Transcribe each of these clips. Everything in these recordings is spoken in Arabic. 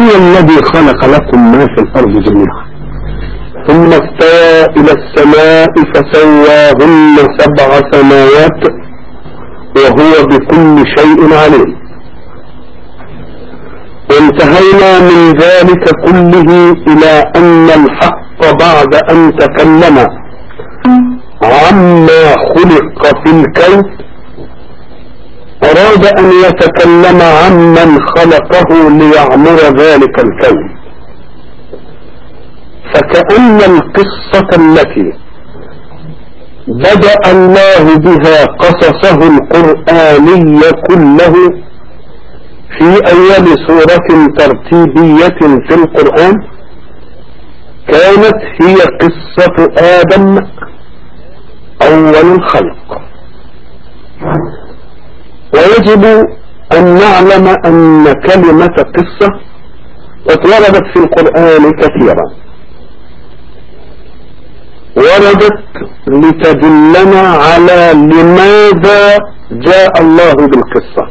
هو الذي خلق لكم ما في الأرض جميعا ثم استوى إلى السماء فسواهن 7 سماوات وهو بكل شيء عليم. وانتهينا من ذلك كله إلى أن الحق بعد أن تكلم عما خلق في الكون أراد أن يتكلم عمن خلقه ليعمر ذلك الكون. فكأن القصة التي بدأ الله بها قصصه القرآني كله في أول سورة ترتيبية في القرآن كانت هي قصة آدم أول الخلق. ويجب أن نعلم أن كلمة قصة وردت في القرآن كثيرا، وردت لتدلنا على لماذا جاء الله بالقصة،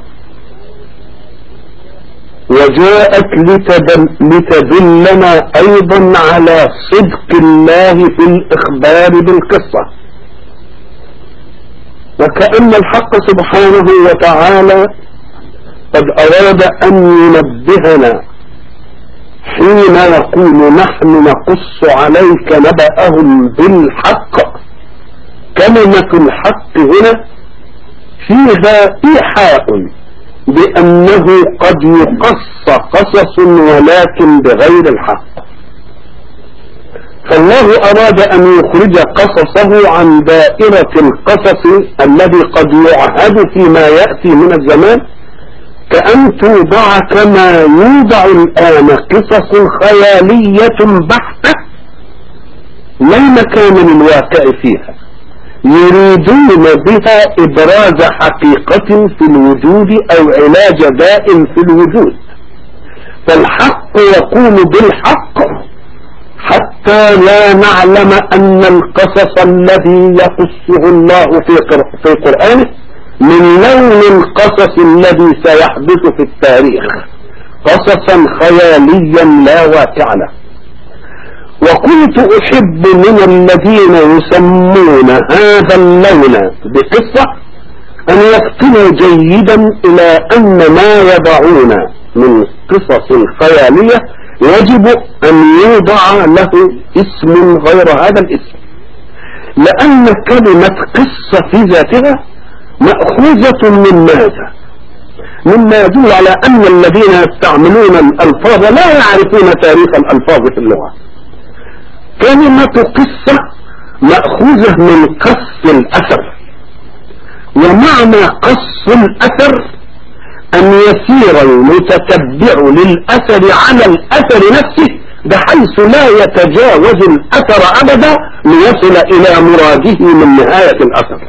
وجاءت لتدلنا أيضا على صدق الله في الإخبار بالقصة. وكأن الحق سبحانه وتعالى قد أراد أن ينبهنا حين يقول نحن نقص عليك نبأهم بالحق. كلمة الحق هنا فيها إيحاء بأنه قد يقص قصص ولكن بغير الحق. فالله أراد أن يخرج قصصه عن دائرة القصص الذي قد يعهد فيما يأتي من الزمان، كأن توضع كما يوضع الآن قصص خيالية بحتة لا مكان للواقع فيها، يريدون بها إبراز حقيقة في الوجود أو علاج داء في الوجود. فالحق يقوم بالحق حتى لا نعلم أن القصص الذي يقصه الله في قرآنه من لون القصص الذي سيحدث في التاريخ، قصصا خياليا لا واقع له. وكنت أحب من الذين يسمون هذا اللون بقصة أن يفطنوا جيدا إلى أن ما يضعون من قصص خيالية يجب أن يوضع له اسم غير هذا الاسم، لأن كلمة قصة في ذاتها مأخوذة من ماذا؟ مما يدل على أن الذين يستعملون الألفاظ لا يعرفون تاريخ الألفاظ في اللغة. كلمة قصة مأخوذة من قص الأثر، ومعنى قص الأثر أن يسير المتتبع للأثر على الأثر نفسه بحيث لا يتجاوز الأثر أبدا ليصل إلى مراده من نهاية الأثر.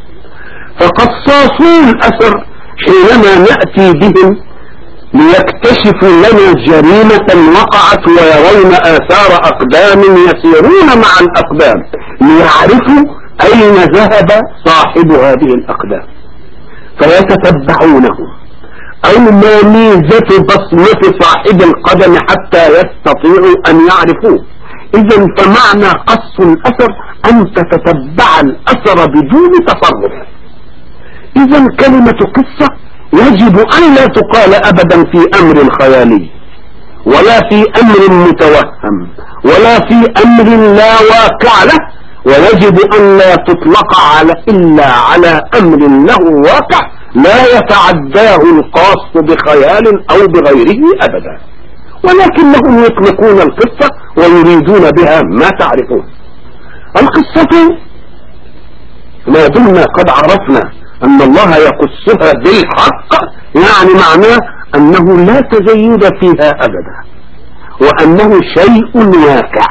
فقصاصو الأثر حينما نأتي بهم ليكتشفوا لنا جريمة وقعت ويرون آثار أقدام يسيرون مع الأقدام ليعرفوا أين ذهب صاحب هذه الأقدام فيتتبعونه، أو ما ميزة بصمة صاحب القدم حتى يستطيعوا أن يعرفوه. إذا فمعنى قص الأثر أن تتتبع الأثر بدون تصرف. إذا كلمة قصة يجب أن لا تقال أبدا في أمر خيالي ولا في أمر متوهم ولا في أمر لا واقع له، ويجب أن لا تطلق إلا على أمر له واقع لا يتعداه القاص بخيال أو بغيره أبدا. ولكنهم يطلقون القصة ويريدون بها ما تعرفون. القصة ما دمنا قد عرفنا أن الله يقصها بالحق يعني معناه أنه لا تزيد فيها أبدا، وأنه شيء واقع.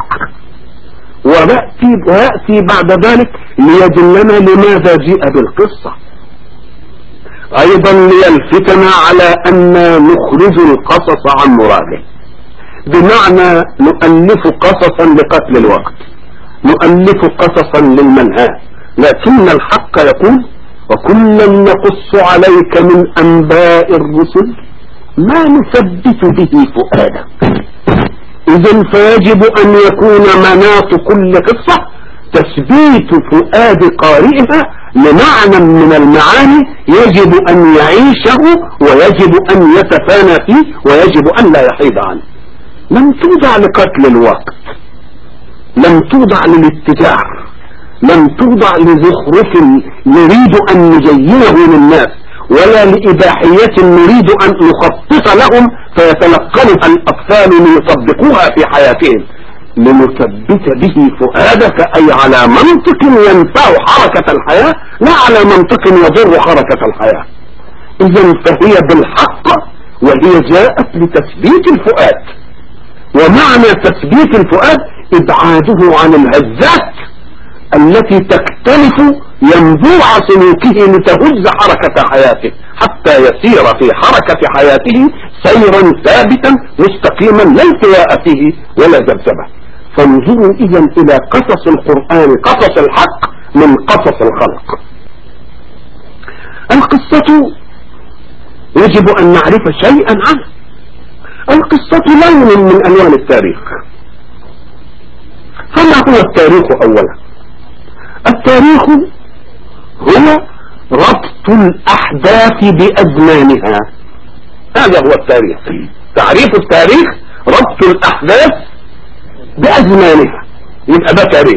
ويأتي بعد ذلك ليدلنا لماذا جاء بالقصة، أيضا ليلفتنا على أن نخرج القصص عن مراده، بمعنى نؤلف قصصا لقتل الوقت، نؤلف قصصا للمنهى. لكن الحق يقول وكلا نقص عليك من أنباء الرسل ما نثبت به فؤادك. إذن فيجب أن يكون مناط كل قصة تثبيت فؤاد قارئها لمعنى من المعاني يجب أن يعيشه ويجب أن يتفانى فيه ويجب أن لا يحيد عنه. لم توضع لقتل الوقت، لم توضع للاتجار، لم توضع لزخرف نريد أن نزينه للناس، ولا لإباحية نريد أن نخطط لهم فيتلقنها الأطفال ليطبقوها في حياتهم. لنثبت به فؤادك أي على منطق ينفع حركة الحياة لا على منطق يضر حركة الحياة. إذن فهي بالحق وهي جاءت لتثبيت الفؤاد، ومعنى تثبيت الفؤاد إبعاده عن الهزات التي تختلف ينبوع سلوكه لتهز حركة حياته حتى يسير في حركة حياته سيرا ثابتا مستقيما لا التواء فيه ولا ذبذبه. فانظروا إذن إلى قصص القرآن قصص الحق من قصص الخلق. القصة يجب أن نعرف شيئا عنها. القصة لون من ألوان التاريخ. فما هو التاريخ أولا؟ التاريخ هو ربط الأحداث بأزمانها. هذا هو التاريخ. تعريف التاريخ ربط الأحداث بأزمانها، يبقى ده تاريخ.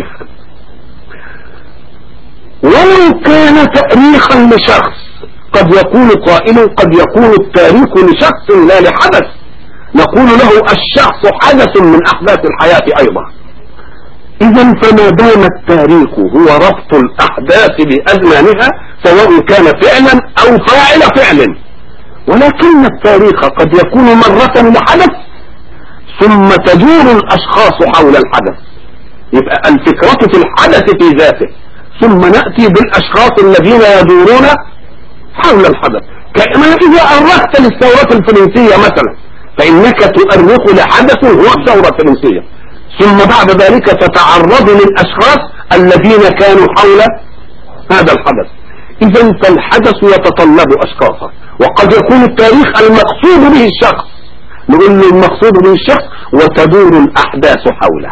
ولو كان تاريخا لشخص قد يكون قائلا قد يكون التاريخ لشخص لا لحدث، نقول له الشخص حدث من أحداث الحياة أيضا. إذن فما دام التاريخ هو ربط الأحداث بأزمانها سواء كان فعلا أو فاعل فعل. ولكن التاريخ قد يكون مرة لحدث ثم تدور الأشخاص حول الحدث، يبقى الفكرة في الحدث في ذاته ثم نأتي بالأشخاص الذين يدورون حول الحدث. كما إذا أرخت للثورة الفرنسية مثلا فإنك تؤرخ لحدث هو الثورة الفرنسية، ثم بعد ذلك تتعرض للأشخاص الذين كانوا حول هذا الحدث. إذن فالحدث يتطلب أشخاصا، وقد يكون التاريخ المقصود به الشخص، نقول له المقصود به الشخص وتدور الأحداث حوله.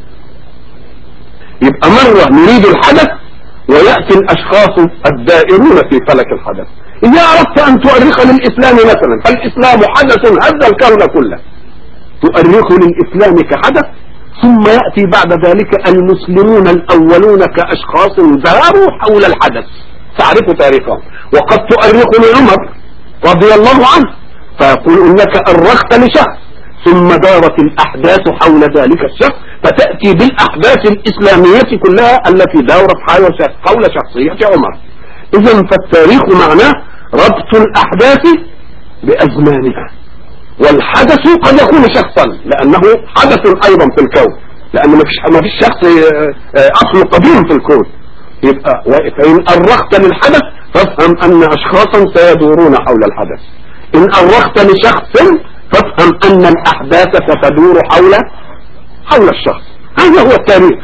يبقى مرة نريد الحدث ويأتي الأشخاص الدائرون في فلك الحدث. إذا أردت أن تؤرخ للإسلام مثلا فالإسلام حدث هز الكون كله، تؤرخ للإسلام كحدث، ثم يأتي بعد ذلك المسلمون الأولون كأشخاص داروا حول الحدث تعرف تاريخهم. وقد تؤرخ لعمر رضي الله عنه فيقول إنك أرخت لشخص ثم دارت الأحداث حول ذلك الشخص فتأتي بالأحداث الإسلامية كلها التي دارت حول شخصية عمر. إذن فالتاريخ معناه ربط الأحداث بأزمانها. والحدث قد يكون شخصا لأنه حدث أيضا في الكون، لأنه ما فيش شخص أصل قديم في الكون. يبقى فإن أرخت للحدث فافهم أن أشخاصا سيدورون حول الحدث، إن أرخت لشخص فافهم أن الأحداث ستدور حول الشخص. هذا هو التاريخ.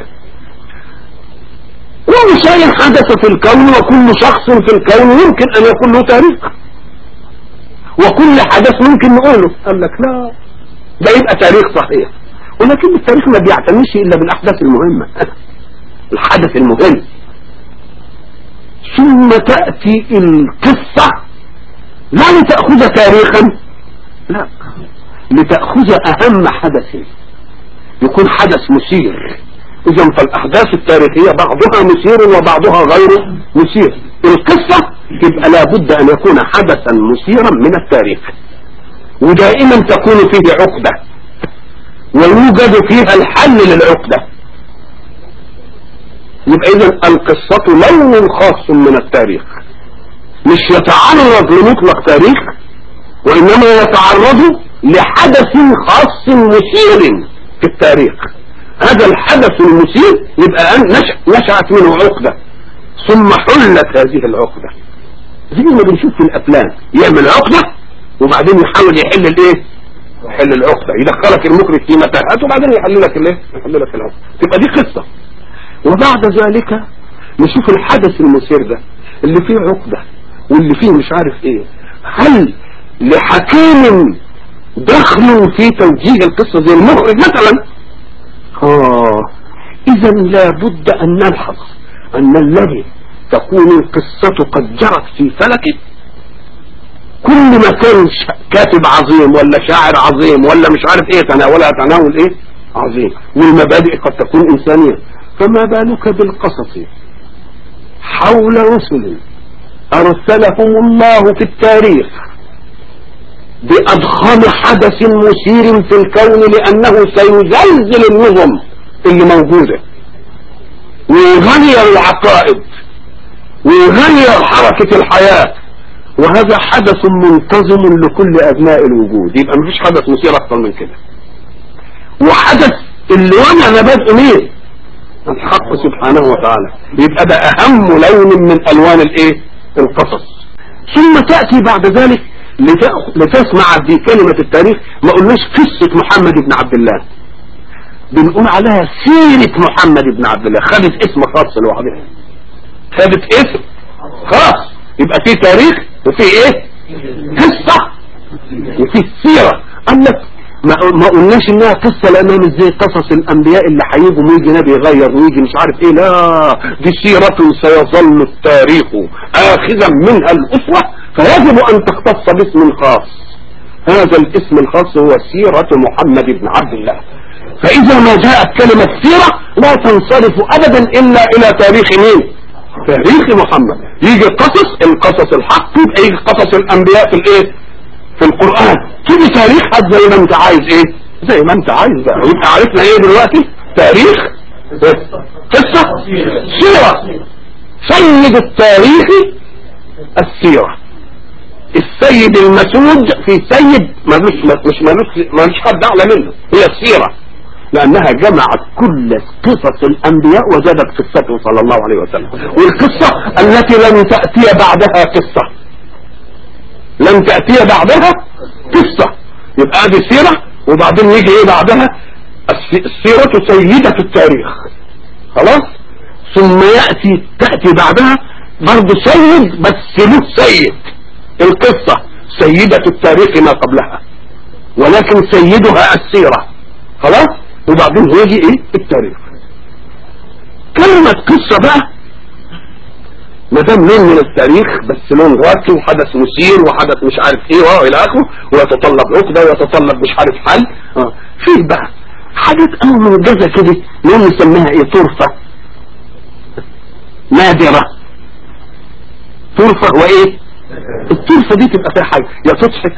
كل شيء حدث في الكون وكل شخص في الكون يمكن أن يكون له تاريخ، وكل حدث ممكن نقوله. قال لك لا، ده يبقى تاريخ صحيح، ولكن التاريخ ما بيعتمدش إلا بالأحداث المهمة الحدث المهم. ثم تأتي القصة لا لتأخذ تاريخا، لا، لتأخذ أهم حدث يكون حدث مثير. إذن فالأحداث التاريخية بعضها مثير وبعضها غير مثير. القصة يبقى لابد أن يكون حدثا مثيرا من التاريخ، ودائما تكون فيه عقدة ويوجد فيها الحل للعقدة. يبقى إذن القصة لون خاص من التاريخ، مش يتعرض لمطلق تاريخ وإنما يتعرض لحدث خاص مثير في التاريخ. هذا الحدث المثير يبقى نشأت منه عقدة ثم حلت هذه العقدة، زي ما بنشوف في الأفلام، يعمل عقدة وبعدين يحاول يحل الايه؟ يحل العقدة، يدخلك المخرج في متاهات وبعدين يحل لك الايه؟ يحل لك العقدة. تبقى دي قصة. وبعد ذلك نشوف الحدث المثير ده اللي فيه عقدة واللي فيه مش عارف ايه، هل لحكيم دخل في توجيه القصة زي المخرج مثلا. اذا لابد ان نلحظ ان الذي تكون القصة قد جرت في فلكه، كل ما كان كاتب عظيم ولا شاعر عظيم ولا مش عارف ايه تناولها تناول ايه عظيم، والمبادئ قد تكون انسانية، فما بالك بالقصص حول رسل ارسلهم الله في التاريخ بأضخم حدث مثير في الكون، لأنه سيزلزل النظم اللي موجودة ويغير العقائد ويغير حركة الحياة، وهذا حدث منتظم لكل أبناء الوجود. يبقى مفيش حدث مثير أكثر من كده، وحدث اللي وانا بدء مين؟ الحق سبحانه وتعالى. يبقى ده أهم لون من ألوان الايه؟ القصص. ثم تأتي بعد ذلك لتسمع دي كلمة التاريخ، ما قلناش قصة محمد بن عبد الله، بنقول عليها سيرة محمد بن عبد الله، خدت اسم خاص لوحدها، خدت اسم خاص. يبقى في تاريخ وفي ايه؟ قصة وفي سيرة. قال لك ما قلناش انها قصة لانها مش زي قصص الانبياء اللي هيجوا ويجي نبي يغير ويجي مش عارف ايه، لا دي سيرة سيظل التاريخ اخذا منها الاسوة، فيجب ان تختص باسم خاص. هذا الاسم الخاص هو سيرة محمد بن عبد الله. فاذا ما جاءت كلمة سيرة لا تنصرف ابدا الا الى تاريخ مين؟ تاريخ محمد. يجي القصص الحق، يبقى يجي قصص الانبياء في الايه؟ في القرآن. تيجي تاريخ حد زي ما انت عايز ايه؟ زي ما انت عايز بقى. يبقى عرفنا ايه دلوقتي؟ تاريخ، قصة، سيرة. سيد التاريخ السيرة. السيد المسود في سيد مالوش حد اعلى منه، هي السيرة، لانها جمعت كل قصص الانبياء وزادت قصته صلى الله عليه وسلم. والقصة التي لم تأتي بعدها قصة، لم تأتي بعدها قصة، يبقى دي سيرة. وبعدين يجي ايه بعدها؟ السيرة سيدة التاريخ، خلاص. ثم تأتي بعدها برضه سيد، بس له سيد. القصة سيدة التاريخ ما قبلها، ولكن سيدها السيرة، خلاص. وبعدين يجي ايه؟ التاريخ. كلمة قصة بقى ما دام لون من التاريخ، بس لون راقي وحدث مثير وحدث مش عارف ايه والى اخره، ويتطلب عقده ويتطلب مش عارف حل. في بقى حاجات امر منجزه كده لون نسميها ايه؟ طرفه نادره. طرفه وايه؟ الطرفه دي تبقى فيها حاجه يا تضحك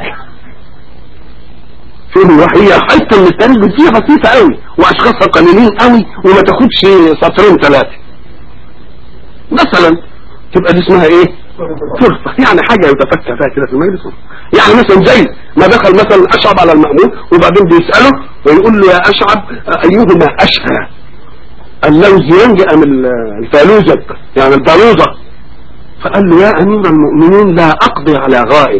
وهي حته من التاريخ فيها بسيطه قوي واشخاصها قليلين قوي وما تاخدش سطرين ثلاثه مثلا، تبقى دي اسمها ايه؟ طرفة. يعني حاجة يتفكر فيها كده في المجلس. يعني مثلا زي ما دخل مثلا أشعب على المأمون وبعدين بيسأله ويقول له يا أشعب أيهما أشهى، اللوز ينجأ من الفالوزة يعني البالوزة. فقال له يا أمير المؤمنين لا أقضي على غائب،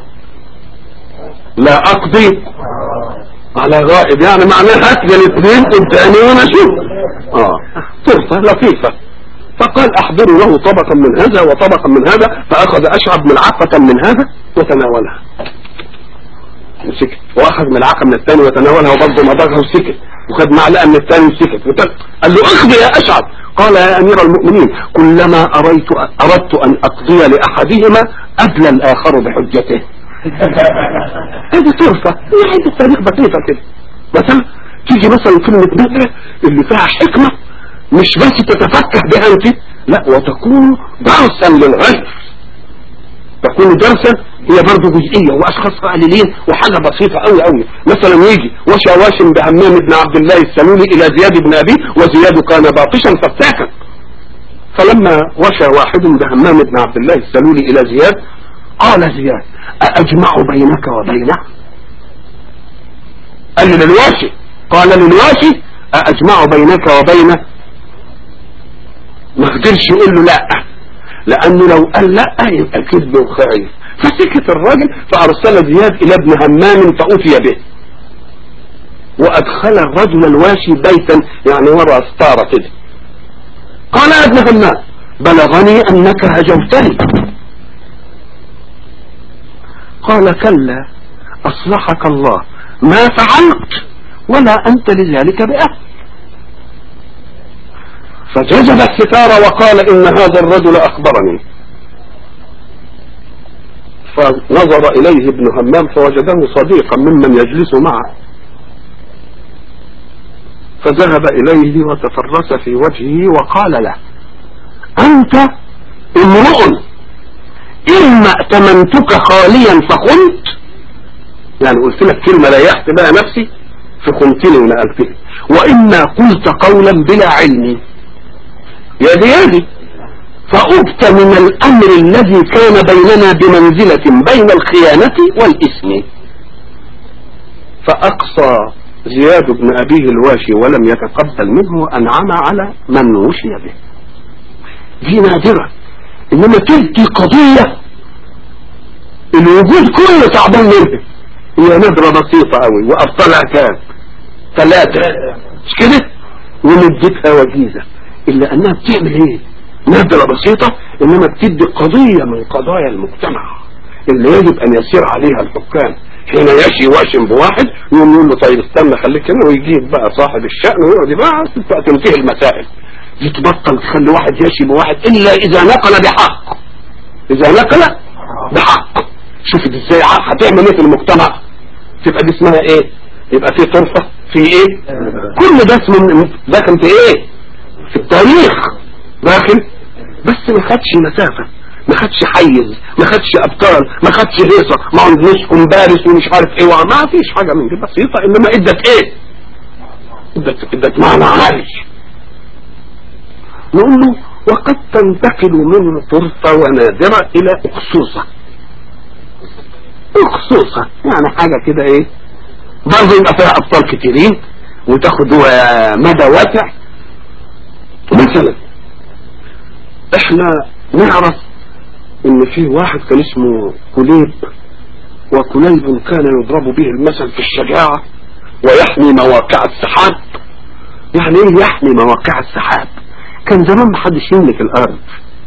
لا أقضي على غائب، يعني معناها هات لي الاثنين قدامي وانا اشوف. طرفة لطيفة. فقال احضروا له طبقا من هذا وطبقا من هذا، فاخذ اشعب ملعقة من هذا وتناولها وسكت، واخذ ملعقة من الثاني وتناولها وبرضه مضغها وسكت، وخد معلقة من الثاني وسكت. قال له اخذ يا اشعب. قال يا امير المؤمنين كلما اردت ان اقضي لاحدهما ادلى الاخر بحجته. هذه طرفة، هي عيد التاريخ بسيطة كده. مثلا تيجي مثلا كلمة بدر اللي فيها حكمة مش بس تتفكه بها انت، لا وتكون درسا للغير، تكون درسا. هي برضه جزئية واشخاص قليلين وحاجة بسيطة قوي قوي. مثلا يجي وشى واشم بهمام بن عبد الله السلولي الى زياد بن ابيه، وزياد كان باطشا فتاكا، فلما وشى واحد بهمام بن عبد الله السلولي الى زياد قال زياد أأجمع بينك وبينه؟ قال للواشي، قال للواشي أأجمع بينك وبينه؟ ما قدرش يقول له لا، لأنه لو قال لا يبقى كذب وخائف. فسكت الراجل، فأرسل زياد إلى ابن همام فأتي به، وأدخل الرجل الواشي بيتا يعني وراء ستارة كده. قال يا ابن همام بلغني أنك هجوتني. قال كلا أصلحك الله ما فعلت ولا أنت لذلك بأهل. فجذب الستار وقال إن هذا الرجل أخبرني. فنظر إليه ابن همام فوجده صديقا ممن يجلس معه، فذهب إليه وتفرس في وجهه وقال له أنت امرؤ إما ائتمنتك خاليا فخنت، يعني قلت لك كلمة ريحت بها نفسي فخنتني ونقلتني، وإما قلت قولا بلا علم يدي فأبت من الأمر الذي كان بيننا بمنزلة بين الخيانة والإثم. فأقصى زياد بن أبيه الواشي ولم يتقبل منه وأنعم على من وشي به. دي نادرة، إنما تلك قضية الوجود كله تعبان منها، هي نادرة بسيطة قوي وأبطالها كام 3 مش كده، ومدتها وجيزة، إلا أنها بتعمل إيه نادرة بسيطة، إنما بتدي قضية من قضايا المجتمع اللي يجب أن يسير عليها الحكام. حين يشي واشم بواحد يقول له طيب استنى خليك هنا، ويجيب بقى صاحب الشأن ويقعد بقى تنتهي المسائل. يتبطل تخلي واحد يشي بواحد إلا إذا نقل بحق، إذا نقل بحق. شوف ازاي هتعمل ايه في المجتمع، تبقى دي اسمها ايه، يبقى في طرفة في ايه، كل ده اسمه داخل في ايه في التاريخ داخل، بس ما خدش مسافة، ما خدش حيز، ما خدش ابطال، ما خدش هيصة، ما عندناش كومبارس ومش عارف ايه، ما فيش حاجة من دي بسيطة، انما ادت ايه، ادت معنى عالي. نقول له وقد تنتقل من طرفة ونادرة الى اخصوصة. اخصوصة يعني حاجة كده ايه برضه يبقى فيها ابطال كتيرين وتاخد مدى واسع. مثلا احنا نعرف ان في واحد كان اسمه كليب، وكليب كان يضرب به المثل في الشجاعة ويحمي مواقع السحاب. يعني ايه يحمي مواقع السحاب؟ كان زمان محدش يملك الارض،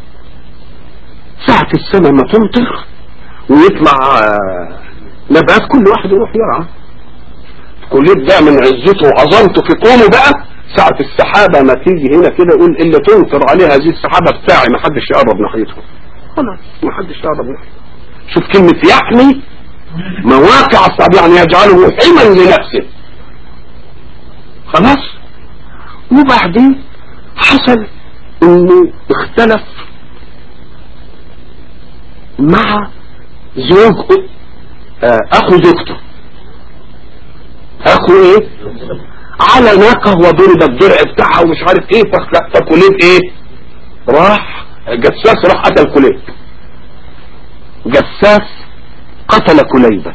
ساعة السنة ما تمطر ويطلع نبات كل واحد يروح يرعى. كليب ده من عزته وعظمته في قومه بقى ساعة السحابة ما تيجي هنا كده يقول اللي تنكر عليها هذه السحابة بتاعي ما حدش يقرب ناحيته، خلاص ما حدش يقرب ناحيته. شوف كلمة يحمي مواقع الصعب، يعني يجعله حما لنفسه. خلاص. وبعدين حصل انه اختلف مع زوج اخو زوجته، اخو ايه على ناقة وضرب الدرع بتاعها ومش عارف ايه. فكليب ايه راح جساس راح قتل كليب، جساس قتل كليبا،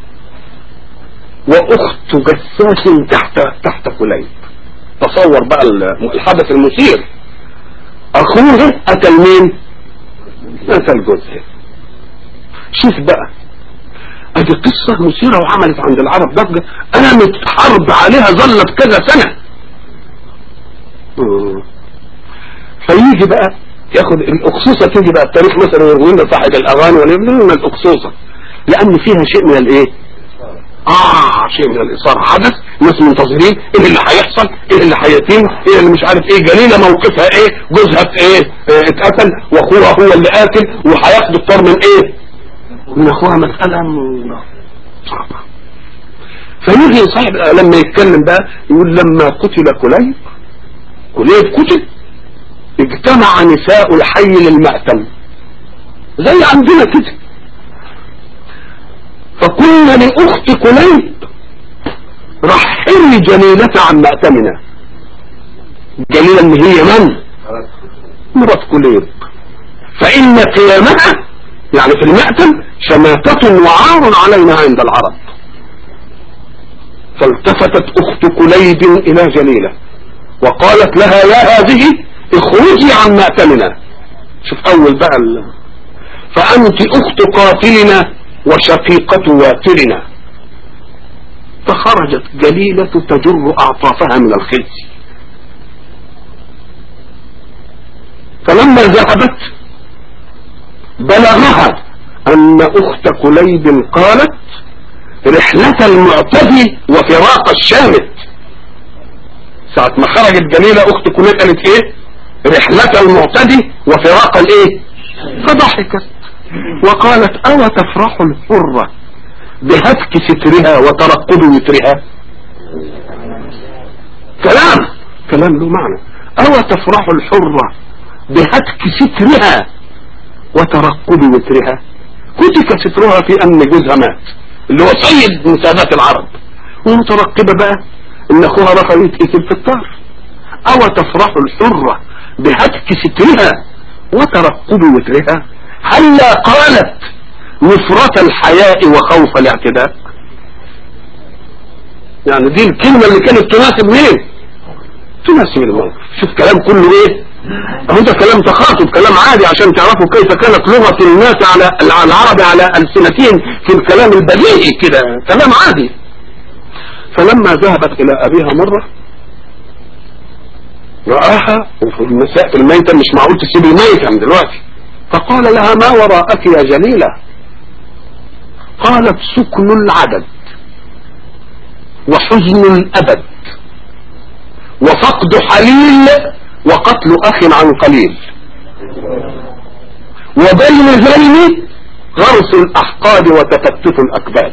واخت جساس تحت كليب. تصور بقى الحدث المثير، اخوه قتل مين؟ قتل جوزها. شوف بقى ادي قصة مثيرة وعملت عند العرب ضجة، قامت حرب عليها ظلت كذا سنة. فيجي بقى ياخد الاقصوصة، تيجي بقى التاريخ مثلا يروي لنا صاحب الاغاني ولا الاقصوصة، لان فيها شيء من الايه شيء من الاثارة. حدث الناس منتظرين ايه اللي هيحصل، ايه اللي هيتم، ايه اللي مش عارف ايه. جليلة موقفها ايه، جوزها ايه اتقتل واخوها هو اللي قاتل، وهياخد الطار من ايه من اخوها. مسألة صعبة. فيجي صاحب لما يتكلم بقى يقول لما قتل كليب قتل اجتمع نساء الحي للمأتم زي عندنا كده، فقلنا لأخت كليب رحلي جليلة عن مأتمنا. جليلة اللي هي من؟ مرات كليب. فإن قيامها يعني في المأتم شماتة وعار علينا عند العرب. فالتفتت أخت كليب إلى جليلة وقالت لها يا هذه اخرجي عن مأتمنا. شوف أول بقى فأنت أخت قاتلنا وشقيقة واترنا. فخرجت جليلة تجر أعطافها من الخزي. فلما ذهبت بلغها ان اخت كليب قالت رحلة المعتدي وفراق الشامت. ساعة ما خرجت جميلة اخت كليب قالت ايه؟ رحلة المعتدي وفراق الايه؟ فضحكت وقالت او تفرح الحرة بهتك سترها وترقب وترها. كلام له معنى. او تفرح الحرة بهتك سترها وترقب وترها. هتك سترها في ان جوزها مات اللي هو سيد من سادات العرب، ومترقبة بقى ان اخوها بقى يتقتل في الطار. او تفرح الحرة بهتك سترها وترقب وترها هلا قالت نفرة الحياء وخوف الاعتداء. يعني دي الكلمة اللي كانت تناسب مين؟ تناسب الموقف. شوف كلام كله ايه؟ اهو ده كلام تخاطب، كلام عادي عشان تعرفوا كيف كانت لغة الناس على العرب على ألسنتهم في الكلام البديهي كده، كلام عادي. فلما ذهبت الى ابيها مرة رآها وفي المساء في الميتة، مش معقول تسيب الميتة من دلوقتي، فقال لها ما وراءك يا جليلة؟ قالت سكن العدد وحزن الأبد وفقد حليل وقتل أخ عن قليل وبين ذلك غرس الأحقاد وتفتت الأكباد.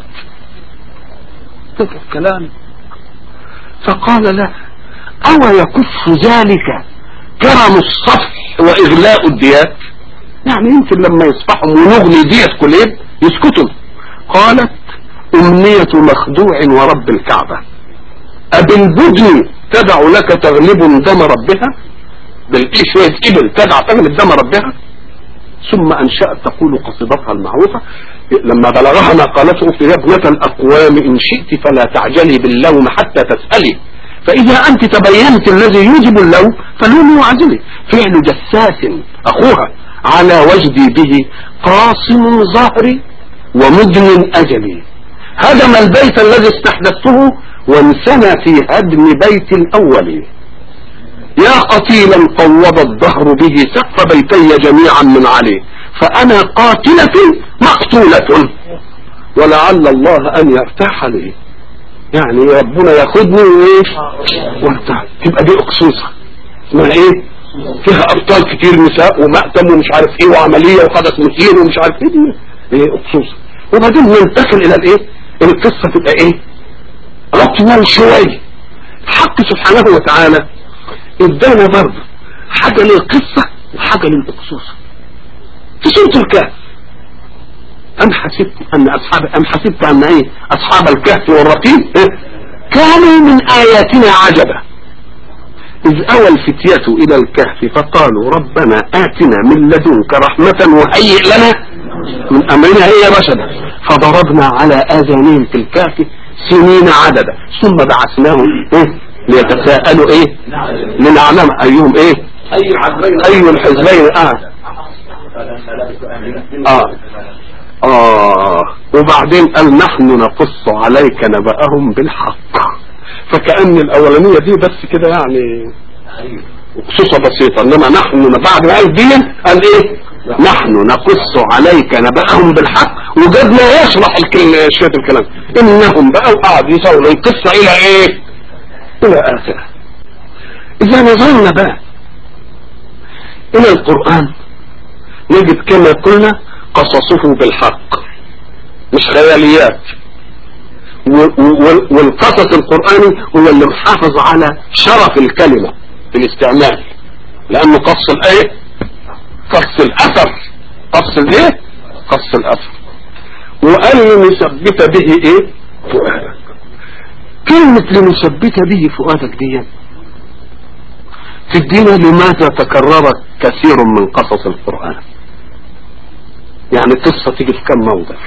الكلام. فقال له أو يكف ذلك كرم الصفح وإغلاء الديات؟ يعني يمكن لما يصفحوا ونغني ديت كليب يسكتوا. قالت أمنية مخدوع ورب الكعبة أبالبدن تدع لك تغلب دم ربها؟ بالإشوية إبل تدع تغلب دم ربها؟ ثم أنشأت تقول قصيدتها المعروفة لما بلغها ما قالته في ابنة الأقوام إن شئت فلا تعجلي باللوم حتى تسألي، فإذا أنت تبينت الذي يوجب اللوم فلومي وعجلي. فعل جساس أخوها على وجدي به قاصم ظهري ومدن أجلي، هدم البيت الذي استحدثته وانسنى في هدم بيت الأول. يا قتيلا قوض الظهر به سقف بيتي جميعا من عليه، فأنا قاتلة مقتولة ولعل الله أن يرتاح لي. يعني ربنا ياخدني وايه وارتاح. تبقى دي أقصوصة اسمها ايه؟ فيها أبطال كتير نساء ومأتم ومش عارف ايه وعملية وحدث مثير ومش عارف ايه دي ايه أقصوصة. وبعدين ننتقل إلى الايه؟ القصة تبقى ايه؟ أطول شوية. الحق سبحانه وتعالى ادانا برضه حاجة للقصة وحاجة للأقصوصة. في سورة الكهف أم حسبت أن ايه أصحاب الكهف والرقيم كانوا من آياتنا عجبا إذ أوى الفتية إلى الكهف فقالوا ربنا آتنا من لدنك رحمة وهيئ لنا من أمرنا هي رشدا فضربنا على آذانهم في الكهف سنين عددا ثم بعثناهم ليتساءلوا ايه لنعلم ايهم ايه اي الحزبين وبعدين قال نحن نقص عليك نبأهم بالحق. فكأن الاولانية دي بس كده يعني خصوصا بسيطة، انما نحن بعد ما قال دي قال ايه نحن نقص عليك نبأهم بالحق وجدنا يشرح شوية الكلام انهم بقى وقعد يسولوا القصة الى ايه الى اخره. اذا نظرنا بقى الى القرآن نجد كما قلنا قصصه بالحق مش خياليات، والقصص القرآني هو اللي محافظ على شرف الكلمة في الاستعمال، لانه قص الايه قص الاثر قص الايه قص الاثر. وقال لنثبت به ايه فؤادك. كلمة لنثبت به فؤادك دي تدينا لماذا تكررت كثير من قصص القرآن. يعني القصة تيجي في كم موضع.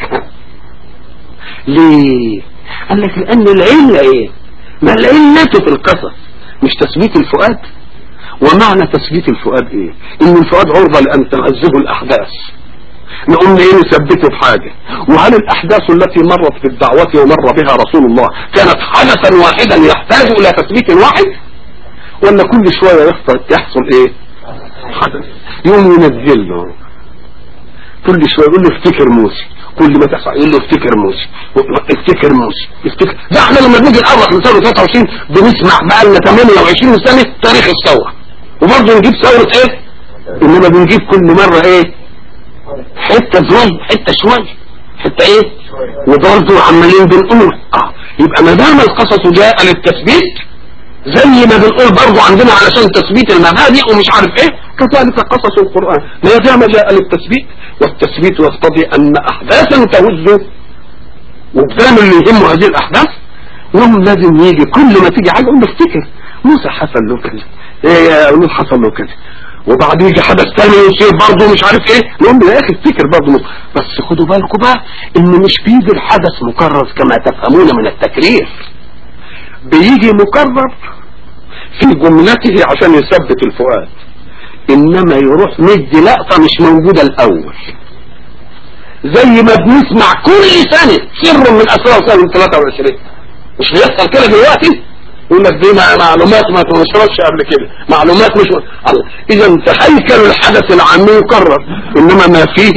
ليه؟ قال لك لأن العلة ايه ما العلة في القصص مش تثبيت الفؤاد. ومعنى تثبيت الفؤاد ايه؟ ان الفؤاد عرضة لأن تنزه الأحداث، نقوم ايه نثبته بحاجة. وهل الأحداث التي مرت في الدعوة ومر بها رسول الله كانت حدثا واحدا يحتاج إلى تثبيت واحد، ولا كل شوية يحصل ايه حدث يوم ينزل له. كل شويه يقول له افتكر موسى، كل ما تحصل يقول له افتكر موسى، افتكر موسى، افتكر. ده احنا لما بنيجي نقرب من ثوره 23 بنسمع بقى لنا 28 سنه تاريخ الثوره، وبرضه نجيب ثوره ايه؟ انما بنجيب كل مره ايه؟ حته شويه حته شويه حته ايه؟ وبرضه عمالين بنقول يبقى ما دام القصص جاء للتثبيت، زي ما بنقول برضه عندنا علشان تثبيت المبادئ ومش عارف ايه، كذلك قصص القرآن ما دام جاء للتثبيت، والتثبيت يقتضي ان احداثا تهز وقدام اللي يهمه هذه الاحداث، يوم لازم يجي كل ما تيجي حاجه يقول افتكر موسى حصل له كذا، ايه نوح حصل له كذا، وبعد يجي حدث ثاني يصير برضه مش عارف ايه، نقول له يا اخي افتكر برضه. بس خدوا بالكم بقى ان مش بيجي الحدث مكرر كما تفهمون من التكرير، بيجي مكرر في جملته عشان يثبت الفؤاد، انما يروح مدي لقطة مش موجودة الاول، زي ما بنسمع كل سنة سر من اسرار سنة 23. مش بيحصل كده دلوقتي؟ يقول لك دي معلومات ما تنشرتش قبل كده، معلومات مش الله. اذا تهيكل الحدث العام يكرر، انما ما فيه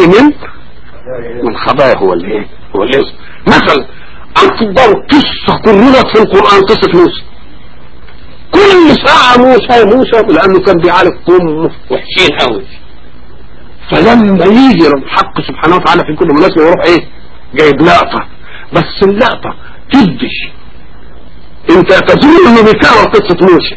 من خبايا هو الايه؟ هو الاسم. مثلا اكبر قصة كررت في القرآن قصة موسى، كل ساعة موسى لانه كان بيعالج قوم وحشين قوي، فلما يجي الحق سبحانه وتعالى في كل مناسبة يروح ايه؟ جايب لقطة، بس اللقطة تدي انت تظن انه بيكرر قصة موسى،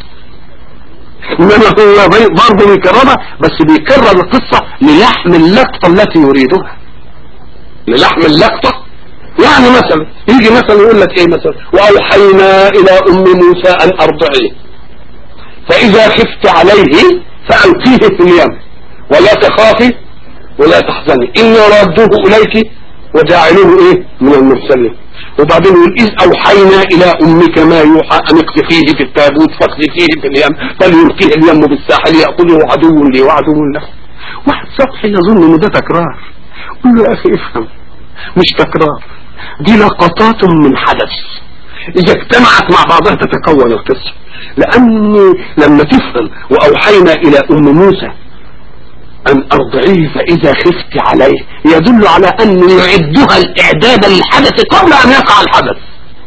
انما هو برضه بيكررها، بس بيكرر القصة للحم اللقطة التي يريدها، للحم اللقطة. يعني مثلا يجي مثلا يقول لك ايه مثلا واوحينا الى ام موسى ان ارضعيه فاذا خفت عليه فالقيه في اليم ولا تخافي ولا تحزني اني رادوه اليك وجاعلوه ايه من المرسلين. وبعدين يقول اذ اوحينا الى امك ما يوحى ان اقذفيه في التابوت فاقذفيه في اليم فليلقيه اليم بالساحل ياخذه عدو لي وعدو له. واحد سطحي يظن ان ده تكرار، قل له يا اخي افهم، مش تكرار، دي لقطات من حدث اذا اجتمعت مع بعضها تتكون القصة. لان لما تفهم واوحينا الى ام موسى ان ارضعيه فاذا خفت عليه يدل على ان يعدها الاعداد للحدث قبل ان يقع الحدث،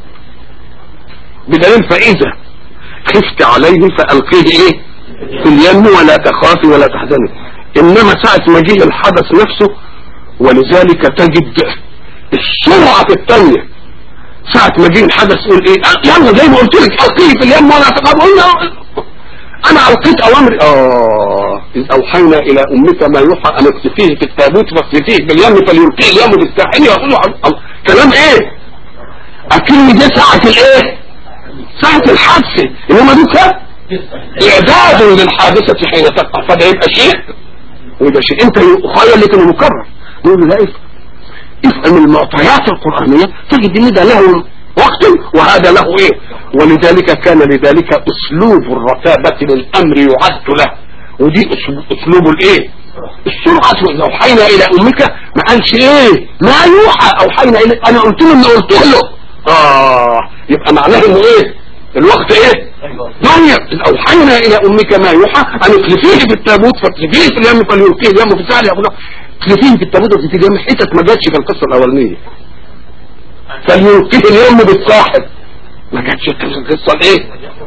بدليل فاذا خفت عليه فالقيه ايه في اليم ولا تخافي ولا تحزني. انما ساعة ما جه الحدث نفسه، ولذلك تجد السرعة الثانية ساعة ما جه الحدث يقول ايه يلا زي ما قلت لك القيه في اليم ولا تخافي، قلنا انا القيت اوامري اذ اوحينا الى امك ما يوحى ان اقذفيه في التابوت فاقذفيه باليم فليلقيه اليم بالساحل ياخذه كلام ايه؟ اكن دي ساعة الايه؟ ساعة الحادثة، انما دي كان اعداد للحادثة حين تقع، فده يبقى شيء ويبقى شيء. انت خيال لك انه مكرر، يقول لا افهم المعطيات القرآنية تجد ان ده له وقت وهذا له ايه. ولذلك كان لذلك اسلوب الرتابة للامر يعد له، ودي اسلوب الايه السرعة. اذا اوحينا الى امك ما قالش ايه ما يوحى اوحينا الى، انا قلت له اللي قلت له يبقى معناه انه ايه الوقت ايه ضيق. اذا اوحينا الى امك ما يوحى ان اقذفيه في التابوت فاقذفيه في اليم فليلقيه اليم في الساحل ياخذه. اقذفيه في التابوت وفي اليم حتت ما جاتش في القصة الاولانية، فليلقيه اليم بالساحل ما جاتش في القصة الايه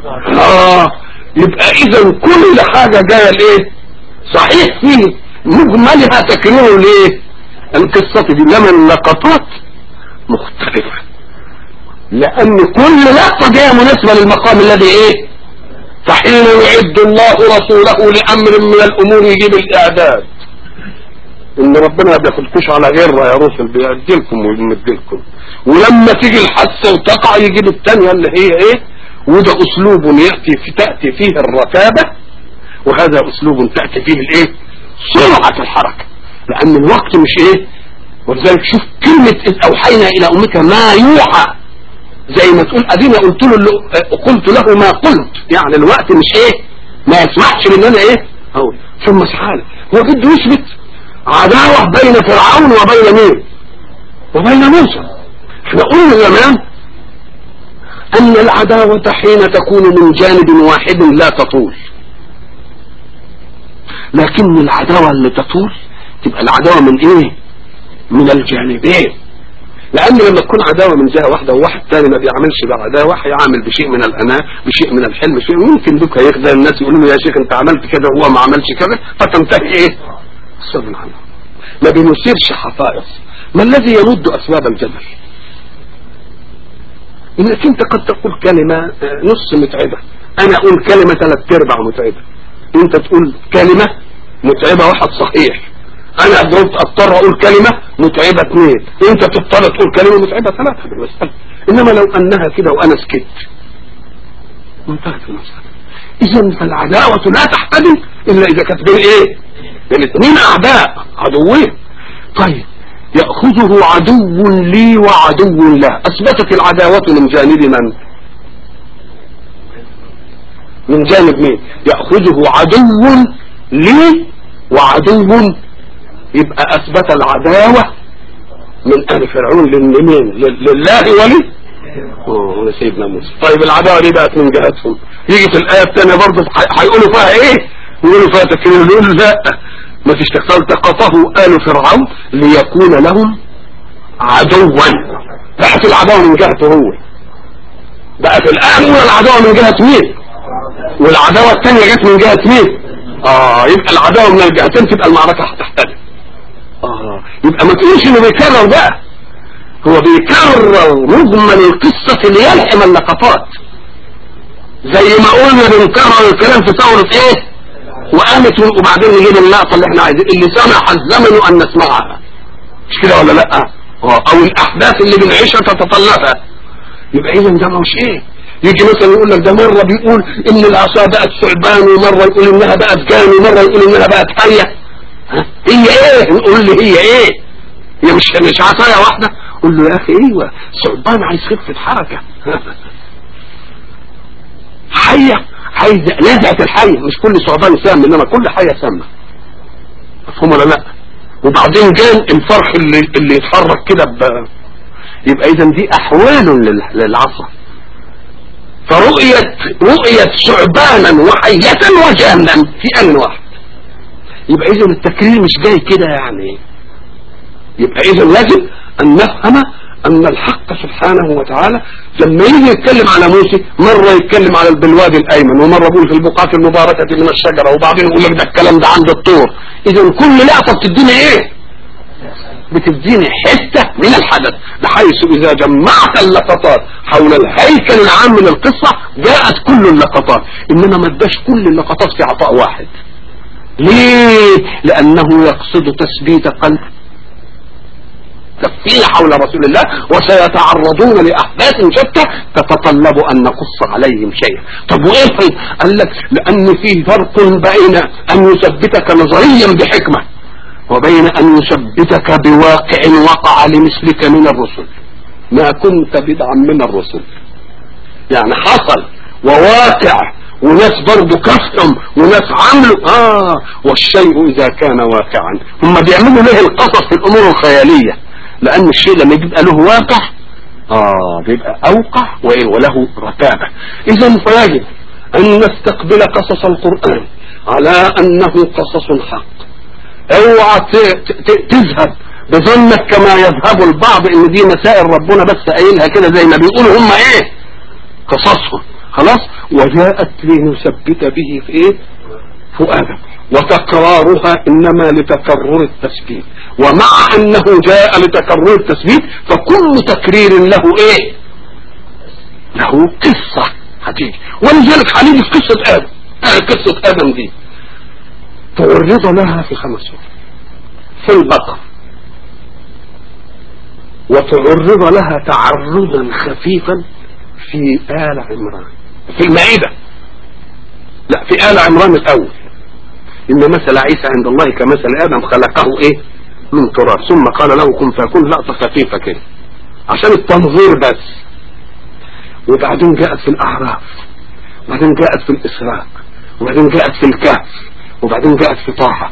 يبقى اذا كل حاجة جاية الايه صحيح فيه مجملها تكريره ليه القصة دي، لما اللقطات مختلفة لان كل لقطة جاية مناسبة للمقام الذي ايه. فحين يعد الله رسوله لامر من الامور يجيب الاعداد، ان ربنا ما بياخدكوش على غيره يا رسل، بيعدلكم ويمدلكم، ولما تيجي الحادثة وتقع يجيب الثانية اللي هي ايه. وده اسلوب تأتي فيه الرتابة، وهذا اسلوب تأتي فيه الايه سرعة الحركة، لان الوقت مش ايه. ولذلك شوف كلمة اذ اوحينا الى امك ما يوحى، زي ما تقول ادينا قلت له ما قلت، يعني الوقت مش ايه ما يسمحش من انا ايه ثم سحاله. هو بده يثبت عداوة بين فرعون وبين مين وبين موسى. احنا قلنا زمان ان العداوة حين تكون من جانب واحد لا تطول، لكن العداوة اللي تطول تبقى العداوة من ايه من الجانبين. لان لما تكون عداوه من جهه واحده وواحد ثاني ما بيعملش بعداوه، هيعمل بشيء من الاناه، بشيء من الحلم، شيء ممكن دوك هيخزى الناس يقولوا له يا شيخ انت عملت كذا وهو ما عملش كذا، فتنتهي ايه؟ سبحان الله. ما بنثيرش حفائظ. ما الذي يمد اسباب الجدل؟ انك انت قد تقول كلمه نص متعبه، انا اقول كلمه 3/4 متعبه، انت تقول كلمه متعبه واحد صحيح، انا اضطر اقول كلمة متعبة 2، انت تضطر تقول كلمة متعبة 3 بالمسألة. انما لو انها كده وانا سكت انتهت المسألة. اذا فالعداوة لا تحتدم الا اذا كانت بين ايه؟ بين 2 اعداء عدوين. طيب يأخذه عدو لي وعدو له، اثبتت العداوة من جانب من؟ من جانب مين؟ يأخذه عدو لي وعدو، يبقى اثبت العداوة من آل فرعون لمين؟ لله ولسيدنا موسى. طيب العداوة دي بقت من جهتهم، يجي في الآية الثانية برضه هيقولوا فيها ايه؟ يقولوا فيها تكرير، يقولوا لا ما فيش تكسر، التقطه آل فرعون ليكون لهم عدوا. بقت العداوة من جهته هو، بقت الآن اولى العداوة من جهة مين؟ والعداوة الثانية جت من جهة مين؟ يبقى العداوة من الجهتين تبقى المعركة هتحتدم. يبقى ما تقولش انه بيكرر بقى، هو بيكرر مجمل القصة ليلحم اللقطات، زي ما قلنا بنكرر الكلام في ثورة ايه وقامت، وبعدين نجيب اللقطة اللي احنا عايزين اللي سمح الزمن ان نسمعها، مش كده ولا لا؟ او الاحداث اللي بنعيشها تتطلبها. يبقى اذا ده مش ايه، يجي مثلا يقول لك ده مرة بيقول ان العصا بقت ثعبان، ومرة يقول انها بقت جان، ومرة يقول انها بقت حية. هي ايه؟ نقول لي هي ايه؟ هي مش عصاية واحدة. قول له يا اخي ايوه ثعبان عايز خفة حركة حية عايز نزعة الحية، مش كل ثعبان سام انما كل حية سامة، مفهوم ولا لا؟ وبعدين جان الفرح اللي يتحرك كده يبقى اذا دي احوال للعصا. فرؤية ثعبانا وحية وجانا في ان واحد، يبقى اذا التكرير مش جاي كده يعني. يبقى اذا لازم ان نفهم ان الحق سبحانه وتعالى لما يجي يتكلم على موسى مرة يتكلم على بالوادي الايمن، ومرة يقول في البقعة المباركة من الشجرة، وبعدين يقول لك ده الكلام ده عند الطور. اذا كل لقطة بتديني ايه؟ بتديني حتة من الحدث، بحيث اذا جمعت اللقطات حول الهيكل العام من القصة جاءت كل اللقطات، انما ما اداش كل اللقطات في عطاء واحد. ليه؟ لانه يقصد تثبيت قلب تفصيل حول رسول الله، وسيتعرضون لأحداث شتى تتطلب أن نقص عليهم شيئا. طب وإيه؟ قال لك لأن في فرق بين أن يثبتك نظريا بحكمة وبين أن يثبتك بواقع وقع لمثلك من الرسل. ما كنت بدعا من الرسل، يعني حصل وواقع وناس برضو كفهم وناس عملوا والشيء إذا كان واقعا. هم بيعملوا ليه القصص في الأمور الخيالية؟ لأن الشيء لما يبقى له واقع بيبقى أوقع وله رتابة. إذا فيجب أن نستقبل قصص القرآن على أنه قصص حق. اوعى تذهب بظنك كما يذهب البعض ان دي مسائل ربنا بس قايلها كده زي ما بيقولوا هم ايه قصصهم خلاص، وجاءت لنثبت به في ايه فؤادك، وتكرارها انما لتكرر التثبيت. ومع انه جاء لتكرر التثبيت فكل تكرير له ايه؟ له قصة هتيجي. ولذلك هنيجي في قصة ادم. قصة ادم دي تعرض لها في 5 سور في البقرة، وتعرض لها تعرضا خفيفا في آل عمران، في المائدة لا في آل عمران الاول. ان مثل عيسى عند الله كمثل ادم خلقه ايه من تراب ثم قال له كن فيكون، لقطة خفيفة كده عشان التنظير بس. وبعدين جاءت في الاعراف، وبعدين جاءت في الاسراء، وبعدين جاءت في الكهف، وبعدين جاءت في طه.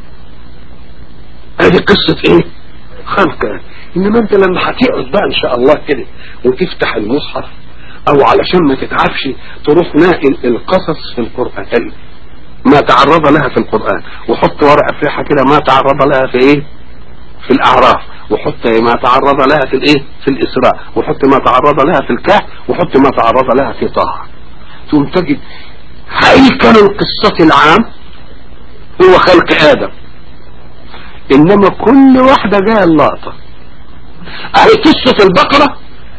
هذه قصة ايه خلق. انما انت لما هتقعد بقى ان شاء الله كده وتفتح المصحف او علشان ما تتعبش تروح ناقل القصص في القرآن ما تعرض لها في القرآن، وحط ورقة فيها كده ما تعرض لها في ايه في الأعراف، وحط ما تعرض لها في الايه في الإسراء، وحط ما تعرض لها في الكهف، وحط ما تعرض لها في طه. ثم تجد هيكل القصة العام هو خلق آدم، إنما كل واحدة جاء اللقطة. أهي قصة البقرة